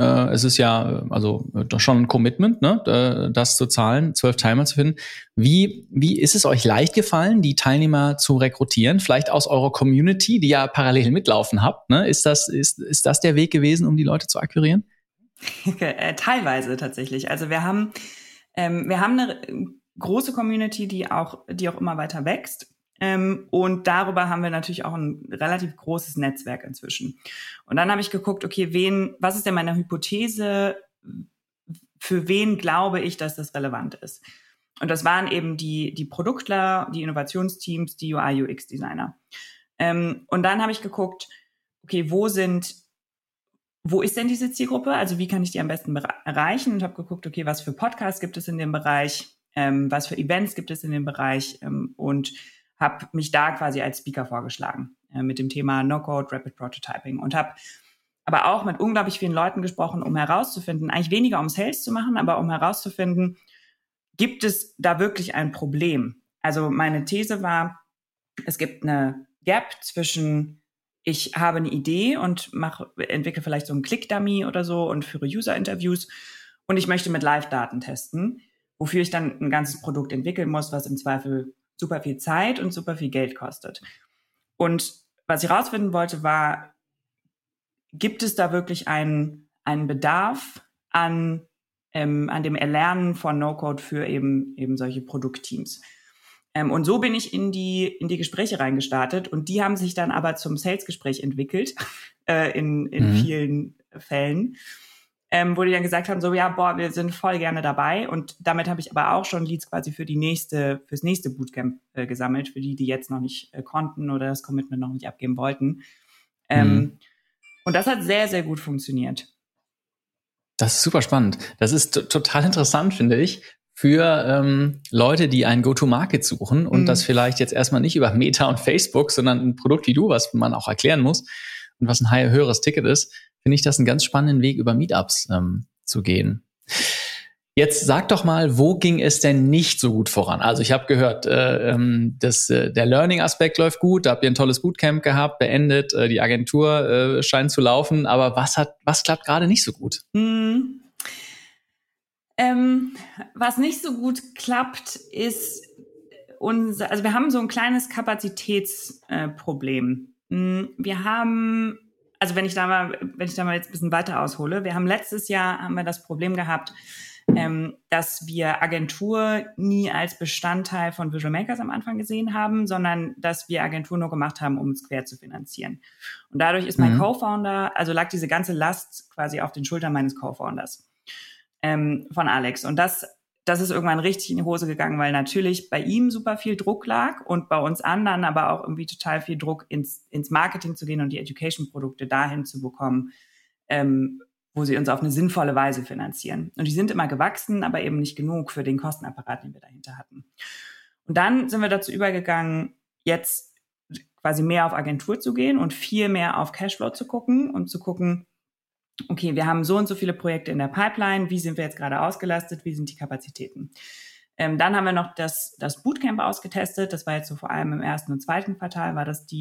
doch schon ein Commitment, ne, das zu zahlen, 12 Teilnehmer zu finden. Wie ist es euch leicht gefallen, die Teilnehmer zu rekrutieren? Vielleicht aus eurer Community, die ja parallel mitlaufen habt, ne? Ist das der Weg gewesen, um die Leute zu akquirieren? Teilweise tatsächlich. Also wir haben eine große Community, die auch immer weiter wächst. Und darüber haben wir natürlich auch ein relativ großes Netzwerk inzwischen. Und dann habe ich geguckt, okay, was ist denn meine Hypothese? Für wen glaube ich, dass das relevant ist? Und das waren eben die Produktler, die Innovationsteams, die UI, UX-Designer. Und dann habe ich geguckt, okay, wo ist denn diese Zielgruppe? Also wie kann ich die am besten erreichen? Und habe geguckt, okay, was für Podcasts gibt es in dem Bereich? Was für Events gibt es in dem Bereich? Und habe mich da quasi als Speaker vorgeschlagen mit dem Thema No-Code, Rapid Prototyping und habe aber auch mit unglaublich vielen Leuten gesprochen, um herauszufinden, eigentlich weniger um Sales zu machen, aber um herauszufinden, gibt es da wirklich ein Problem? Also meine These war, es gibt eine Gap zwischen, ich habe eine Idee und entwickle vielleicht so einen Click-Dummy oder so und führe User-Interviews und ich möchte mit Live-Daten testen, wofür ich dann ein ganzes Produkt entwickeln muss, was im Zweifel super viel Zeit und super viel Geld kostet. Und was ich rausfinden wollte, war, gibt es da wirklich einen Bedarf an dem Erlernen von No-Code für eben solche Produktteams? Und so bin ich in die Gespräche reingestartet und die haben sich dann aber zum Sales-Gespräch entwickelt, in vielen Fällen. Wo die dann gesagt haben, so, ja, wir sind voll gerne dabei. Und damit habe ich aber auch schon Leads quasi fürs nächste Bootcamp gesammelt, für die jetzt noch nicht konnten oder das Commitment noch nicht abgeben wollten. Und das hat sehr, sehr gut funktioniert. Das ist super spannend. Das ist total interessant, finde ich, für Leute, die ein Go-to-Market suchen und das vielleicht jetzt erstmal nicht über Meta und Facebook, sondern ein Produkt wie du, was man auch erklären muss und was ein höheres Ticket ist, finde ich das einen ganz spannenden Weg, über Meetups zu gehen. Jetzt sag doch mal, wo ging es denn nicht so gut voran? Also ich habe gehört, dass der Learning-Aspekt läuft gut, da habt ihr ein tolles Bootcamp gehabt, beendet, die Agentur scheint zu laufen, aber was klappt gerade nicht so gut? Was nicht so gut klappt, ist also wir haben so ein kleines Kapazitätsproblem. Wir haben, also wenn ich da mal jetzt ein bisschen weiter aushole, letztes Jahr haben wir das Problem gehabt, dass wir Agentur nie als Bestandteil von Visual Makers am Anfang gesehen haben, sondern dass wir Agentur nur gemacht haben, um uns quer zu finanzieren. Und dadurch ist mein Co-Founder, also lag diese ganze Last quasi auf den Schultern meines Co-Founders. Von Alex. Und das ist irgendwann richtig in die Hose gegangen, weil natürlich bei ihm super viel Druck lag und bei uns anderen aber auch irgendwie total viel Druck ins Marketing zu gehen und die Education-Produkte dahin zu bekommen, wo sie uns auf eine sinnvolle Weise finanzieren. Und die sind immer gewachsen, aber eben nicht genug für den Kostenapparat, den wir dahinter hatten. Und dann sind wir dazu übergegangen, jetzt quasi mehr auf Agentur zu gehen und viel mehr auf Cashflow zu gucken und zu gucken, okay, wir haben so und so viele Projekte in der Pipeline, wie sind wir jetzt gerade ausgelastet, wie sind die Kapazitäten? Dann haben wir noch das Bootcamp ausgetestet, das war jetzt so vor allem im 1. und 2. Quartal, war das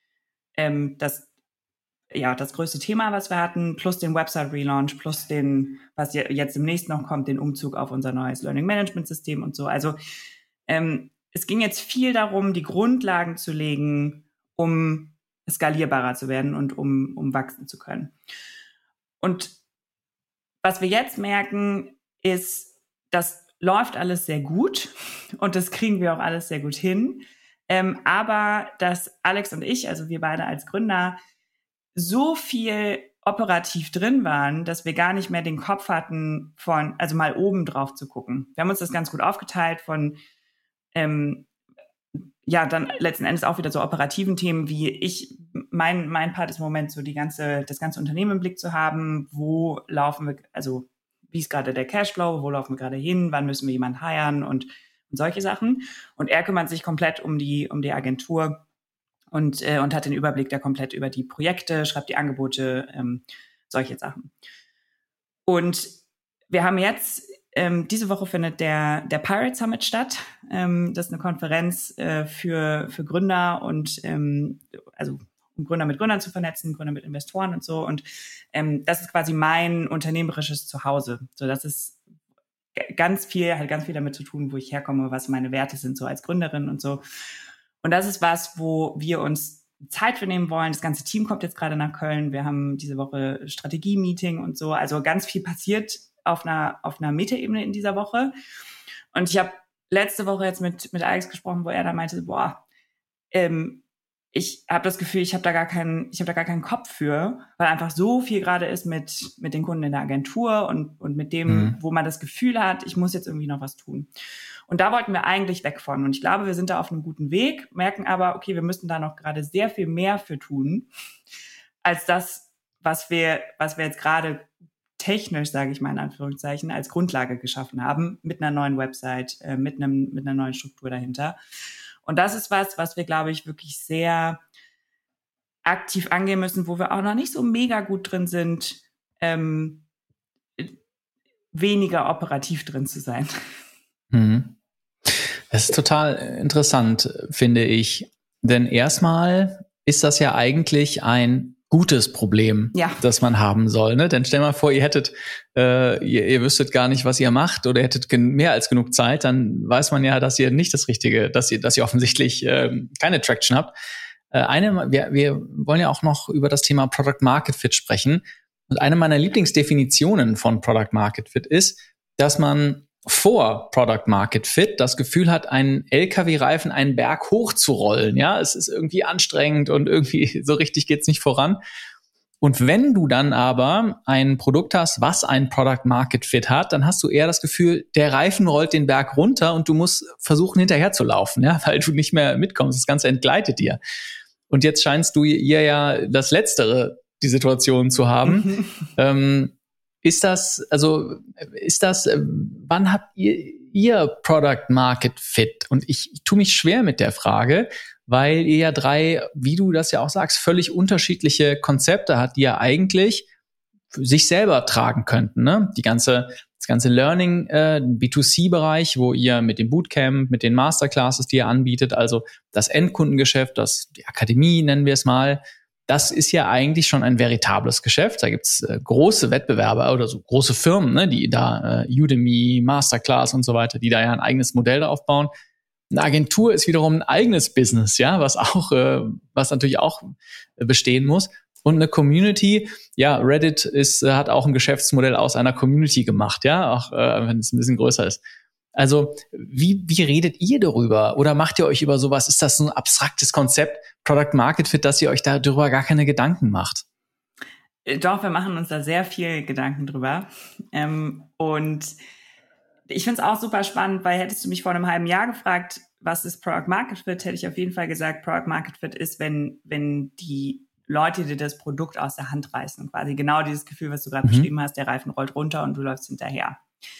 das größte Thema, was wir hatten, plus den Website-Relaunch, plus was jetzt im nächsten noch kommt, den Umzug auf unser neues Learning-Management-System und so. Also es ging jetzt viel darum, die Grundlagen zu legen, um skalierbarer zu werden und um wachsen zu können. Und was wir jetzt merken, ist, das läuft alles sehr gut und das kriegen wir auch alles sehr gut hin. Aber dass Alex und ich, also wir beide als Gründer, so viel operativ drin waren, dass wir gar nicht mehr den Kopf hatten, also mal oben drauf zu gucken. Wir haben uns das ganz gut aufgeteilt von dann letzten Endes auch wieder so operativen Themen wie mein Part ist im Moment so das ganze Unternehmen im Blick zu haben, wo laufen wir, also wie ist gerade der Cashflow, wo laufen wir gerade hin, wann müssen wir jemanden hiren und solche Sachen. Und er kümmert sich komplett um die Agentur und hat den Überblick da komplett über die Projekte, schreibt die Angebote, solche Sachen. Und wir haben jetzt diese Woche findet der Pirate Summit statt. Das ist eine Konferenz für Gründer und also um Gründer mit Gründern zu vernetzen, Gründer mit Investoren und so. Und das ist quasi mein unternehmerisches Zuhause. So, das ist hat ganz viel damit zu tun, wo ich herkomme, was meine Werte sind so als Gründerin und so. Und das ist was, wo wir uns Zeit für nehmen wollen. Das ganze Team kommt jetzt gerade nach Köln. Wir haben diese Woche Strategie-Meeting und so. Also ganz viel passiert auf einer Metaebene in dieser Woche. Und ich habe letzte Woche jetzt mit Alex gesprochen, wo er da meinte, ich habe das Gefühl, ich habe da gar keinen Kopf für, weil einfach so viel gerade ist mit den Kunden in der Agentur und mit dem, wo man das Gefühl hat, ich muss jetzt irgendwie noch was tun. Und da wollten wir eigentlich weg von. Und ich glaube, wir sind da auf einem guten Weg, merken aber, okay, wir müssen da noch gerade sehr viel mehr für tun, als das, was wir jetzt gerade technisch, sage ich mal in Anführungszeichen, als Grundlage geschaffen haben, mit einer neuen Website, mit einer neuen Struktur dahinter. Und das ist was wir, glaube ich, wirklich sehr aktiv angehen müssen, wo wir auch noch nicht so mega gut drin sind, weniger operativ drin zu sein. Das ist total interessant, finde ich. Denn erstmal ist das ja eigentlich ein gutes Problem, das man haben soll. Ne? Denn stell mal vor, ihr hättet, ihr wüsstet gar nicht, was ihr macht oder hättet mehr als genug Zeit, dann weiß man ja, dass ihr nicht das Richtige, dass ihr offensichtlich keine Traction habt. Wir wollen ja auch noch über das Thema Product Market Fit sprechen. Und eine meiner Lieblingsdefinitionen von Product Market Fit ist, dass man vor Product Market Fit das Gefühl hat, einen LKW-Reifen einen Berg hochzurollen. Ja, es ist irgendwie anstrengend und irgendwie so richtig geht's nicht voran. Und wenn du dann aber ein Produkt hast, was ein Product Market Fit hat, dann hast du eher das Gefühl, der Reifen rollt den Berg runter und du musst versuchen, hinterher zu laufen, ja, weil du nicht mehr mitkommst. Das Ganze entgleitet dir. Und jetzt scheinst du ihr ja das Letztere, die Situation zu haben. Wann habt ihr ihr Product Market Fit? Und ich tue mich schwer mit der Frage, weil ihr ja 3, wie du das ja auch sagst, völlig unterschiedliche Konzepte habt, die ja eigentlich für sich selber tragen könnten, ne? Das ganze Learning, B2C-Bereich, wo ihr mit dem Bootcamp, mit den Masterclasses, die ihr anbietet, also das Endkundengeschäft, die Akademie nennen wir es mal, das ist ja eigentlich schon ein veritables Geschäft. Da gibt's große Wettbewerber oder so große Firmen, ne, die da Udemy, Masterclass und so weiter, die da ja ein eigenes Modell aufbauen. Eine Agentur ist wiederum ein eigenes Business, ja, was natürlich auch bestehen muss. Und eine Community, ja, Reddit hat auch ein Geschäftsmodell aus einer Community gemacht, ja, auch wenn es ein bisschen größer ist. Also, wie redet ihr darüber? Oder macht ihr euch über sowas? Ist das so ein abstraktes Konzept, Product Market Fit, dass ihr euch darüber gar keine Gedanken macht? Doch, wir machen uns da sehr viel Gedanken drüber. Und ich finde es auch super spannend, weil hättest du mich vor einem halben Jahr gefragt, was ist Product Market Fit, hätte ich auf jeden Fall gesagt, Product Market Fit ist, wenn die Leute dir das Produkt aus der Hand reißen. Und quasi genau dieses Gefühl, was du gerade beschrieben hast, der Reifen rollt runter und du läufst hinterher.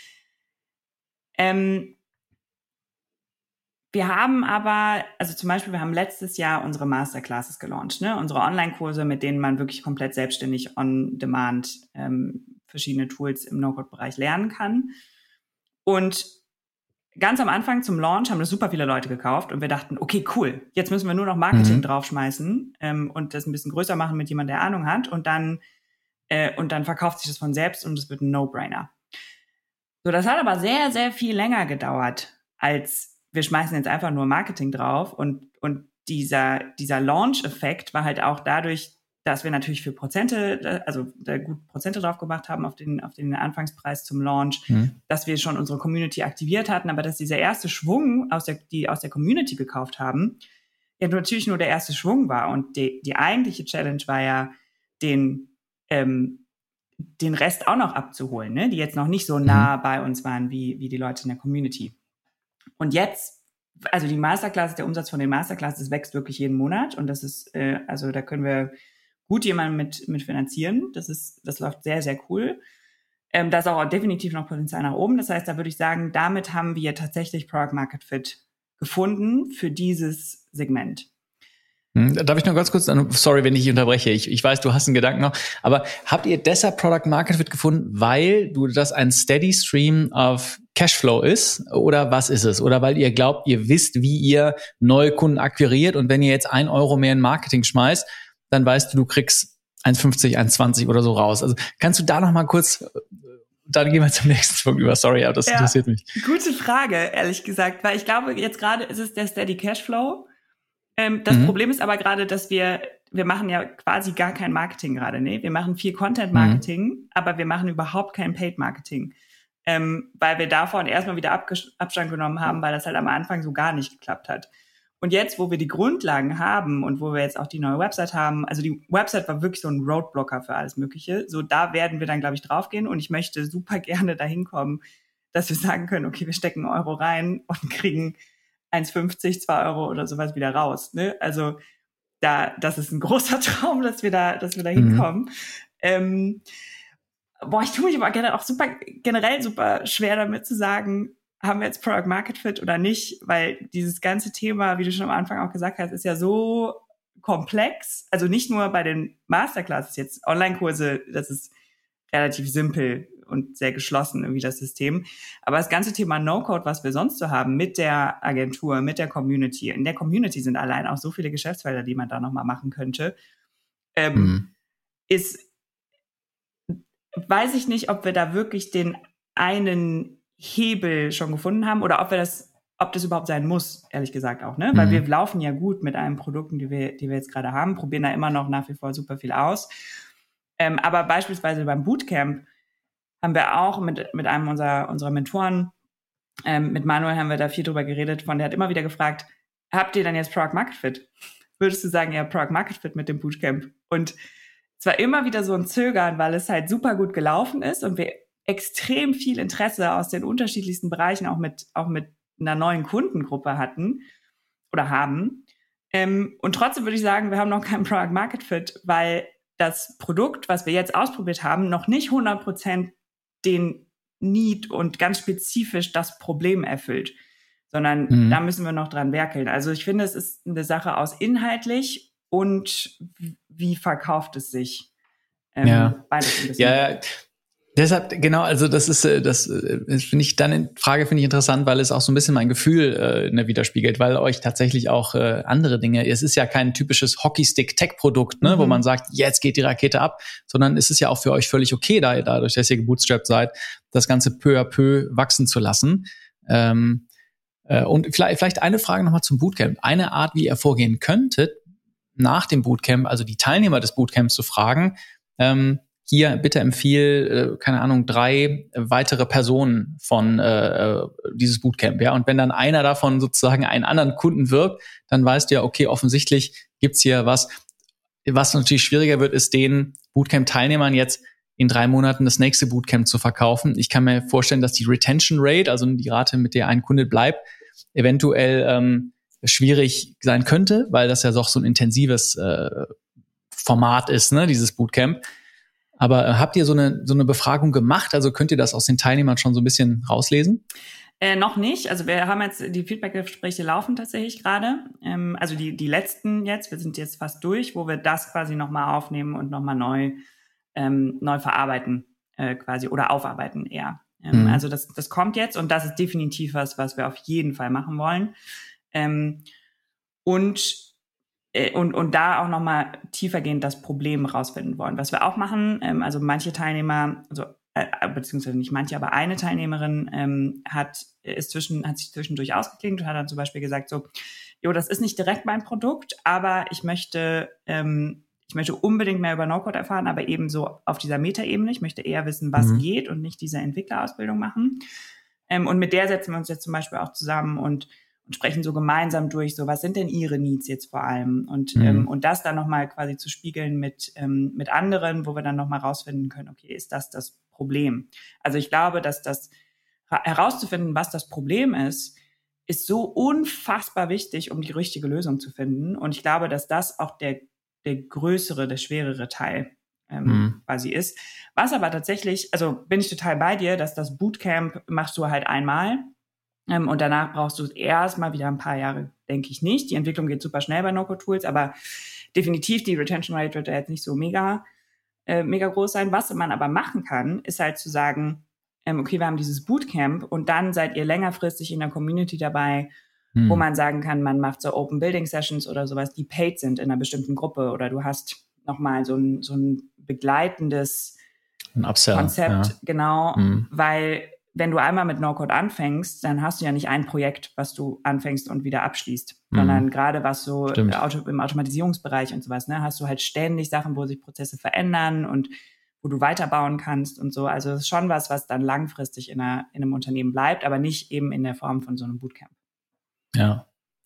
Wir haben aber, also zum Beispiel, wir haben letztes Jahr unsere Masterclasses gelauncht, ne? Unsere Online-Kurse, mit denen man wirklich komplett selbstständig on demand verschiedene Tools im No-Code-Bereich lernen kann. Und ganz am Anfang zum Launch haben das super viele Leute gekauft und wir dachten, okay, cool, jetzt müssen wir nur noch Marketing draufschmeißen und das ein bisschen größer machen mit jemandem, der Ahnung hat und dann verkauft sich das von selbst und es wird ein No-Brainer. So, das hat aber sehr, sehr viel länger gedauert, als wir schmeißen jetzt einfach nur Marketing drauf und dieser Launch-Effekt war halt auch dadurch, dass wir natürlich für Prozente, also da gut Prozente drauf gemacht haben auf den Anfangspreis zum Launch, dass wir schon unsere Community aktiviert hatten, aber dass dieser erste Schwung, die aus der Community gekauft haben, ja natürlich nur der erste Schwung war und die eigentliche Challenge war ja, den Rest auch noch abzuholen, ne? Die jetzt noch nicht so nah bei uns waren wie die Leute in der Community. Und jetzt, also die Masterclass, der Umsatz von den Masterclasses wächst wirklich jeden Monat und das ist, also da können wir gut jemanden mit finanzieren. Das läuft sehr, sehr cool. Da ist auch definitiv noch Potenzial nach oben. Das heißt, da würde ich sagen, damit haben wir tatsächlich Product Market Fit gefunden für dieses Segment. Darf ich noch ganz kurz, sorry, wenn ich unterbreche, ich weiß, du hast einen Gedanken noch, aber habt ihr deshalb Product Market Fit gefunden, weil das ein Steady Stream of Cashflow ist oder was ist es? Oder weil ihr glaubt, ihr wisst, wie ihr neue Kunden akquiriert und wenn ihr jetzt 1 Euro mehr in Marketing schmeißt, dann weißt du kriegst 1,50, 1,20 oder so raus. Also kannst du da noch mal kurz, dann gehen wir zum nächsten Punkt über. Sorry, aber das interessiert mich. Gute Frage, ehrlich gesagt, weil ich glaube, jetzt gerade ist es der Steady Cashflow. Das Problem ist aber gerade, dass wir machen ja quasi gar kein Marketing gerade, ne? Wir machen viel Content-Marketing, aber wir machen überhaupt kein Paid-Marketing, weil wir davon erstmal wieder Abstand genommen haben, weil das halt am Anfang so gar nicht geklappt hat. Und jetzt, wo wir die Grundlagen haben und wo wir jetzt auch die neue Website haben, also die Website war wirklich so ein Roadblocker für alles Mögliche, so da werden wir dann, glaube ich, draufgehen und ich möchte super gerne dahin kommen, dass wir sagen können, okay, wir stecken Euro rein und kriegen 1,50, 2 Euro oder sowas wieder raus, ne? Also das ist ein großer Traum, dass wir da hinkommen. Ich tue mich aber generell super schwer damit zu sagen, haben wir jetzt Product Market Fit oder nicht, weil dieses ganze Thema, wie du schon am Anfang auch gesagt hast, ist ja so komplex. Also nicht nur bei den Masterclasses jetzt, Online-Kurse, das ist relativ simpel und sehr geschlossen irgendwie das System. Aber das ganze Thema No-Code, was wir sonst so haben mit der Agentur, mit der Community, in der Community sind allein auch so viele Geschäftsfelder, die man da nochmal machen könnte, weiß ich nicht, ob wir da wirklich den einen Hebel schon gefunden haben oder ob das überhaupt sein muss, ehrlich gesagt auch, ne? Weil wir laufen ja gut mit allen Produkten, die wir jetzt gerade haben, probieren da immer noch nach wie vor super viel aus. Aber beispielsweise beim Bootcamp haben wir auch mit einem unserer Mentoren, mit Manuel haben wir da viel drüber geredet, der hat immer wieder gefragt, habt ihr dann jetzt Product Market Fit? Würdest du sagen, ja, Product Market Fit mit dem Bootcamp? Und es war immer wieder so ein Zögern, weil es halt super gut gelaufen ist und wir extrem viel Interesse aus den unterschiedlichsten Bereichen auch mit einer neuen Kundengruppe hatten oder haben. Und trotzdem würde ich sagen, wir haben noch keinen Product Market Fit, weil das Produkt, was wir jetzt ausprobiert haben, noch nicht 100% den Need und ganz spezifisch das Problem erfüllt, sondern da müssen wir noch dran werkeln. Also ich finde, es ist eine Sache aus inhaltlich und wie verkauft es sich. Beides ein bisschen. Ja. Deshalb, genau, also das finde ich dann finde ich interessant, weil es auch so ein bisschen mein Gefühl widerspiegelt, weil euch tatsächlich auch andere Dinge, es ist ja kein typisches Hockeystick-Tech-Produkt, ne, wo man sagt, jetzt geht die Rakete ab, sondern es ist ja auch für euch völlig okay, dadurch, dass ihr gebootstrapped seid, das Ganze peu à peu wachsen zu lassen. Und vielleicht eine Frage nochmal zum Bootcamp. Eine Art, wie ihr vorgehen könntet, nach dem Bootcamp, also die Teilnehmer des Bootcamps zu fragen, hier bitte empfiehl, 3 weitere Personen von dieses Bootcamp, ja. Und wenn dann einer davon sozusagen einen anderen Kunden wirbt, dann weißt du ja, okay, offensichtlich gibt's hier was. Was natürlich schwieriger wird, ist den Bootcamp-Teilnehmern jetzt in 3 Monaten das nächste Bootcamp zu verkaufen. Ich kann mir vorstellen, dass die Retention Rate, also die Rate, mit der ein Kunde bleibt, eventuell schwierig sein könnte, weil das ja doch so ein intensives Format ist, ne, dieses Bootcamp. Aber habt ihr so eine Befragung gemacht? Also könnt ihr das aus den Teilnehmern schon so ein bisschen rauslesen? Noch nicht. Also wir haben jetzt die Feedback-Gespräche laufen tatsächlich gerade. Also die letzten jetzt. Wir sind jetzt fast durch, wo wir das quasi nochmal aufnehmen und nochmal neu verarbeiten quasi oder aufarbeiten eher. Also das kommt jetzt und das ist definitiv was wir auf jeden Fall machen wollen. Und da auch nochmal tiefergehend das Problem rausfinden wollen. Was wir auch machen, also manche Teilnehmer, beziehungsweise nicht manche, aber eine Teilnehmerin hat sich zwischendurch ausgeklingt und hat dann zum Beispiel gesagt so, das ist nicht direkt mein Produkt, aber ich möchte unbedingt mehr über No-Code erfahren, aber eben so auf dieser Metaebene. Ich möchte eher wissen, was geht und nicht diese Entwicklerausbildung machen. Und mit der setzen wir uns jetzt zum Beispiel auch zusammen und sprechen so gemeinsam durch, so was sind denn ihre Needs jetzt vor allem und das dann nochmal quasi zu spiegeln mit anderen, wo wir dann nochmal rausfinden können, okay, ist das Problem? Also ich glaube, dass das herauszufinden, was das Problem ist so unfassbar wichtig, um die richtige Lösung zu finden und ich glaube, dass das auch der größere, der schwerere Teil quasi ist. Was aber tatsächlich, also bin ich total bei dir, dass das Bootcamp machst du halt einmal und danach brauchst du erstmal wieder ein paar Jahre, denke ich nicht. Die Entwicklung geht super schnell bei No-Code-Tools, aber definitiv die Retention Rate wird ja jetzt nicht so mega groß sein. Was man aber machen kann, ist halt zu sagen, okay, wir haben dieses Bootcamp und dann seid ihr längerfristig in der Community dabei, wo man sagen kann, man macht so Open Building Sessions oder sowas, die paid sind in einer bestimmten Gruppe oder du hast nochmal so ein begleitendes Konzept, genau, weil wenn du einmal mit No-Code anfängst, dann hast du ja nicht ein Projekt, was du anfängst und wieder abschließt, sondern gerade was so im Automatisierungsbereich und sowas, ne, hast du halt ständig Sachen, wo sich Prozesse verändern und wo du weiterbauen kannst und so. Also das ist schon was dann langfristig in einem Unternehmen bleibt, aber nicht eben in der Form von so einem Bootcamp. Ja.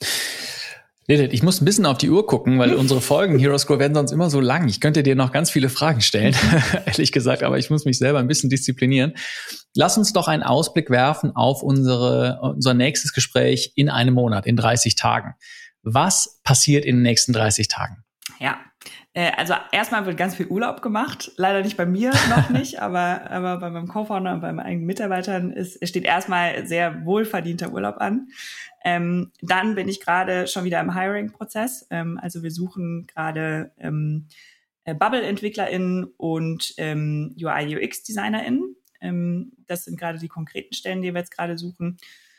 Lilith, ich muss ein bisschen auf die Uhr gucken, weil unsere Folgen Heroes Grow werden sonst immer so lang. Ich könnte dir noch ganz viele Fragen stellen, ehrlich gesagt, aber ich muss mich selber ein bisschen disziplinieren. Lass uns doch einen Ausblick werfen auf unser nächstes Gespräch in einem Monat, in 30 Tagen. Was passiert in den nächsten 30 Tagen? Ja, also erstmal wird ganz viel Urlaub gemacht. Leider nicht bei mir noch nicht, aber bei meinem Co-Founder und bei meinen eigenen Mitarbeitern steht erstmal sehr wohlverdienter Urlaub an. Dann bin ich gerade schon wieder im Hiring-Prozess. Also wir suchen gerade Bubble-EntwicklerInnen und UI-UX-DesignerInnen. Das sind gerade die konkreten Stellen, die wir jetzt gerade suchen.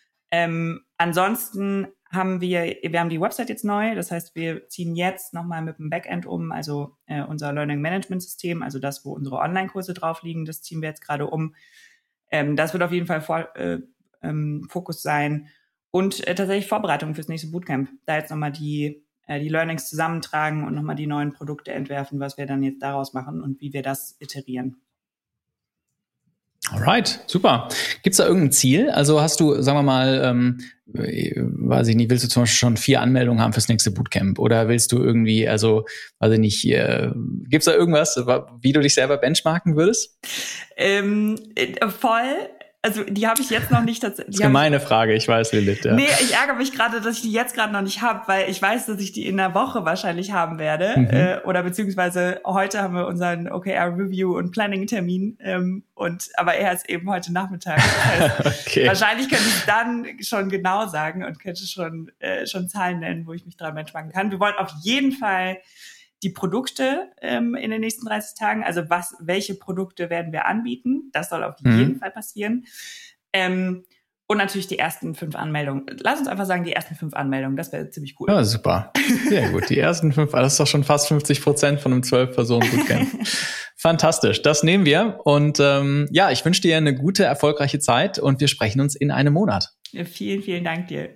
Ansonsten haben wir haben die Website jetzt neu. Das heißt, wir ziehen jetzt nochmal mit dem Backend um, also unser Learning Management System, also das, wo unsere Online-Kurse drauf liegen, das ziehen wir jetzt gerade um. Das wird auf jeden Fall Fokus sein. Und tatsächlich Vorbereitung fürs nächste Bootcamp. Da jetzt nochmal die Learnings zusammentragen und nochmal die neuen Produkte entwerfen, was wir dann jetzt daraus machen und wie wir das iterieren. Alright, super. Gibt's da irgendein Ziel? Also hast du, sagen wir mal, weiß ich nicht, willst du zum Beispiel schon 4 Anmeldungen haben fürs nächste Bootcamp? Oder willst du irgendwie, also, weiß ich nicht, gibt's da irgendwas, wie du dich selber benchmarken würdest? Voll. also die habe ich jetzt noch nicht tatsächlich. Das ist eine gemeine Frage, ich weiß, Lilith. Ja. Nee, ich ärgere mich gerade, dass ich die jetzt gerade noch nicht habe, weil ich weiß, dass ich die in einer Woche wahrscheinlich haben werde. Oder beziehungsweise heute haben wir unseren OKR-Review und Planning-Termin. Aber er ist eben heute Nachmittag. Das heißt, okay. Wahrscheinlich könnte ich dann schon genau sagen und könnte schon Zahlen nennen, wo ich mich dran entspannen kann. Wir wollen auf jeden Fall die Produkte in den nächsten 30 Tagen, also welche Produkte werden wir anbieten, das soll auf jeden Fall passieren. Und natürlich die ersten 5 Anmeldungen. Lass uns einfach sagen, die ersten 5 Anmeldungen, das wäre ziemlich cool. Ja, super. Sehr gut. Die ersten 5, das ist doch schon fast 50% von einem 12-Personen-Bootcamp. Fantastisch, das nehmen wir. Und ich wünsche dir eine gute, erfolgreiche Zeit und wir sprechen uns in einem Monat. Ja, vielen, vielen Dank dir.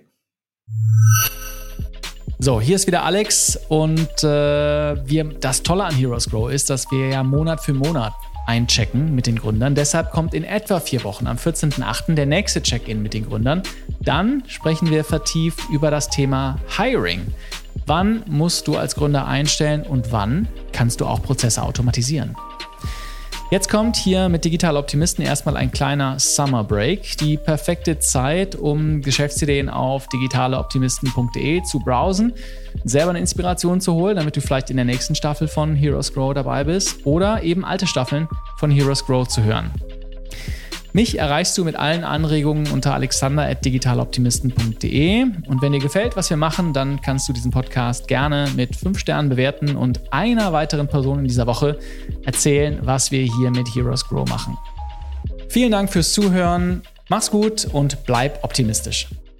So, hier ist wieder Alex und das Tolle an Heroes Grow ist, dass wir ja Monat für Monat einchecken mit den Gründern. Deshalb kommt in etwa 4 Wochen, am 14.08. der nächste Check-in mit den Gründern. Dann sprechen wir vertieft über das Thema Hiring. Wann musst du als Gründer einstellen und wann kannst du auch Prozesse automatisieren? Jetzt kommt hier mit Digital Optimisten erstmal ein kleiner Summer Break. Die perfekte Zeit, um Geschäftsideen auf digitaleoptimisten.de zu browsen, selber eine Inspiration zu holen, damit du vielleicht in der nächsten Staffel von Heroes Grow dabei bist oder eben alte Staffeln von Heroes Grow zu hören. Mich erreichst du mit allen Anregungen unter alexander@digitaloptimisten.de. Und wenn dir gefällt, was wir machen, dann kannst du diesen Podcast gerne mit 5 Sternen bewerten und einer weiteren Person in dieser Woche erzählen, was wir hier mit Heroes Grow machen. Vielen Dank fürs Zuhören, mach's gut und bleib optimistisch.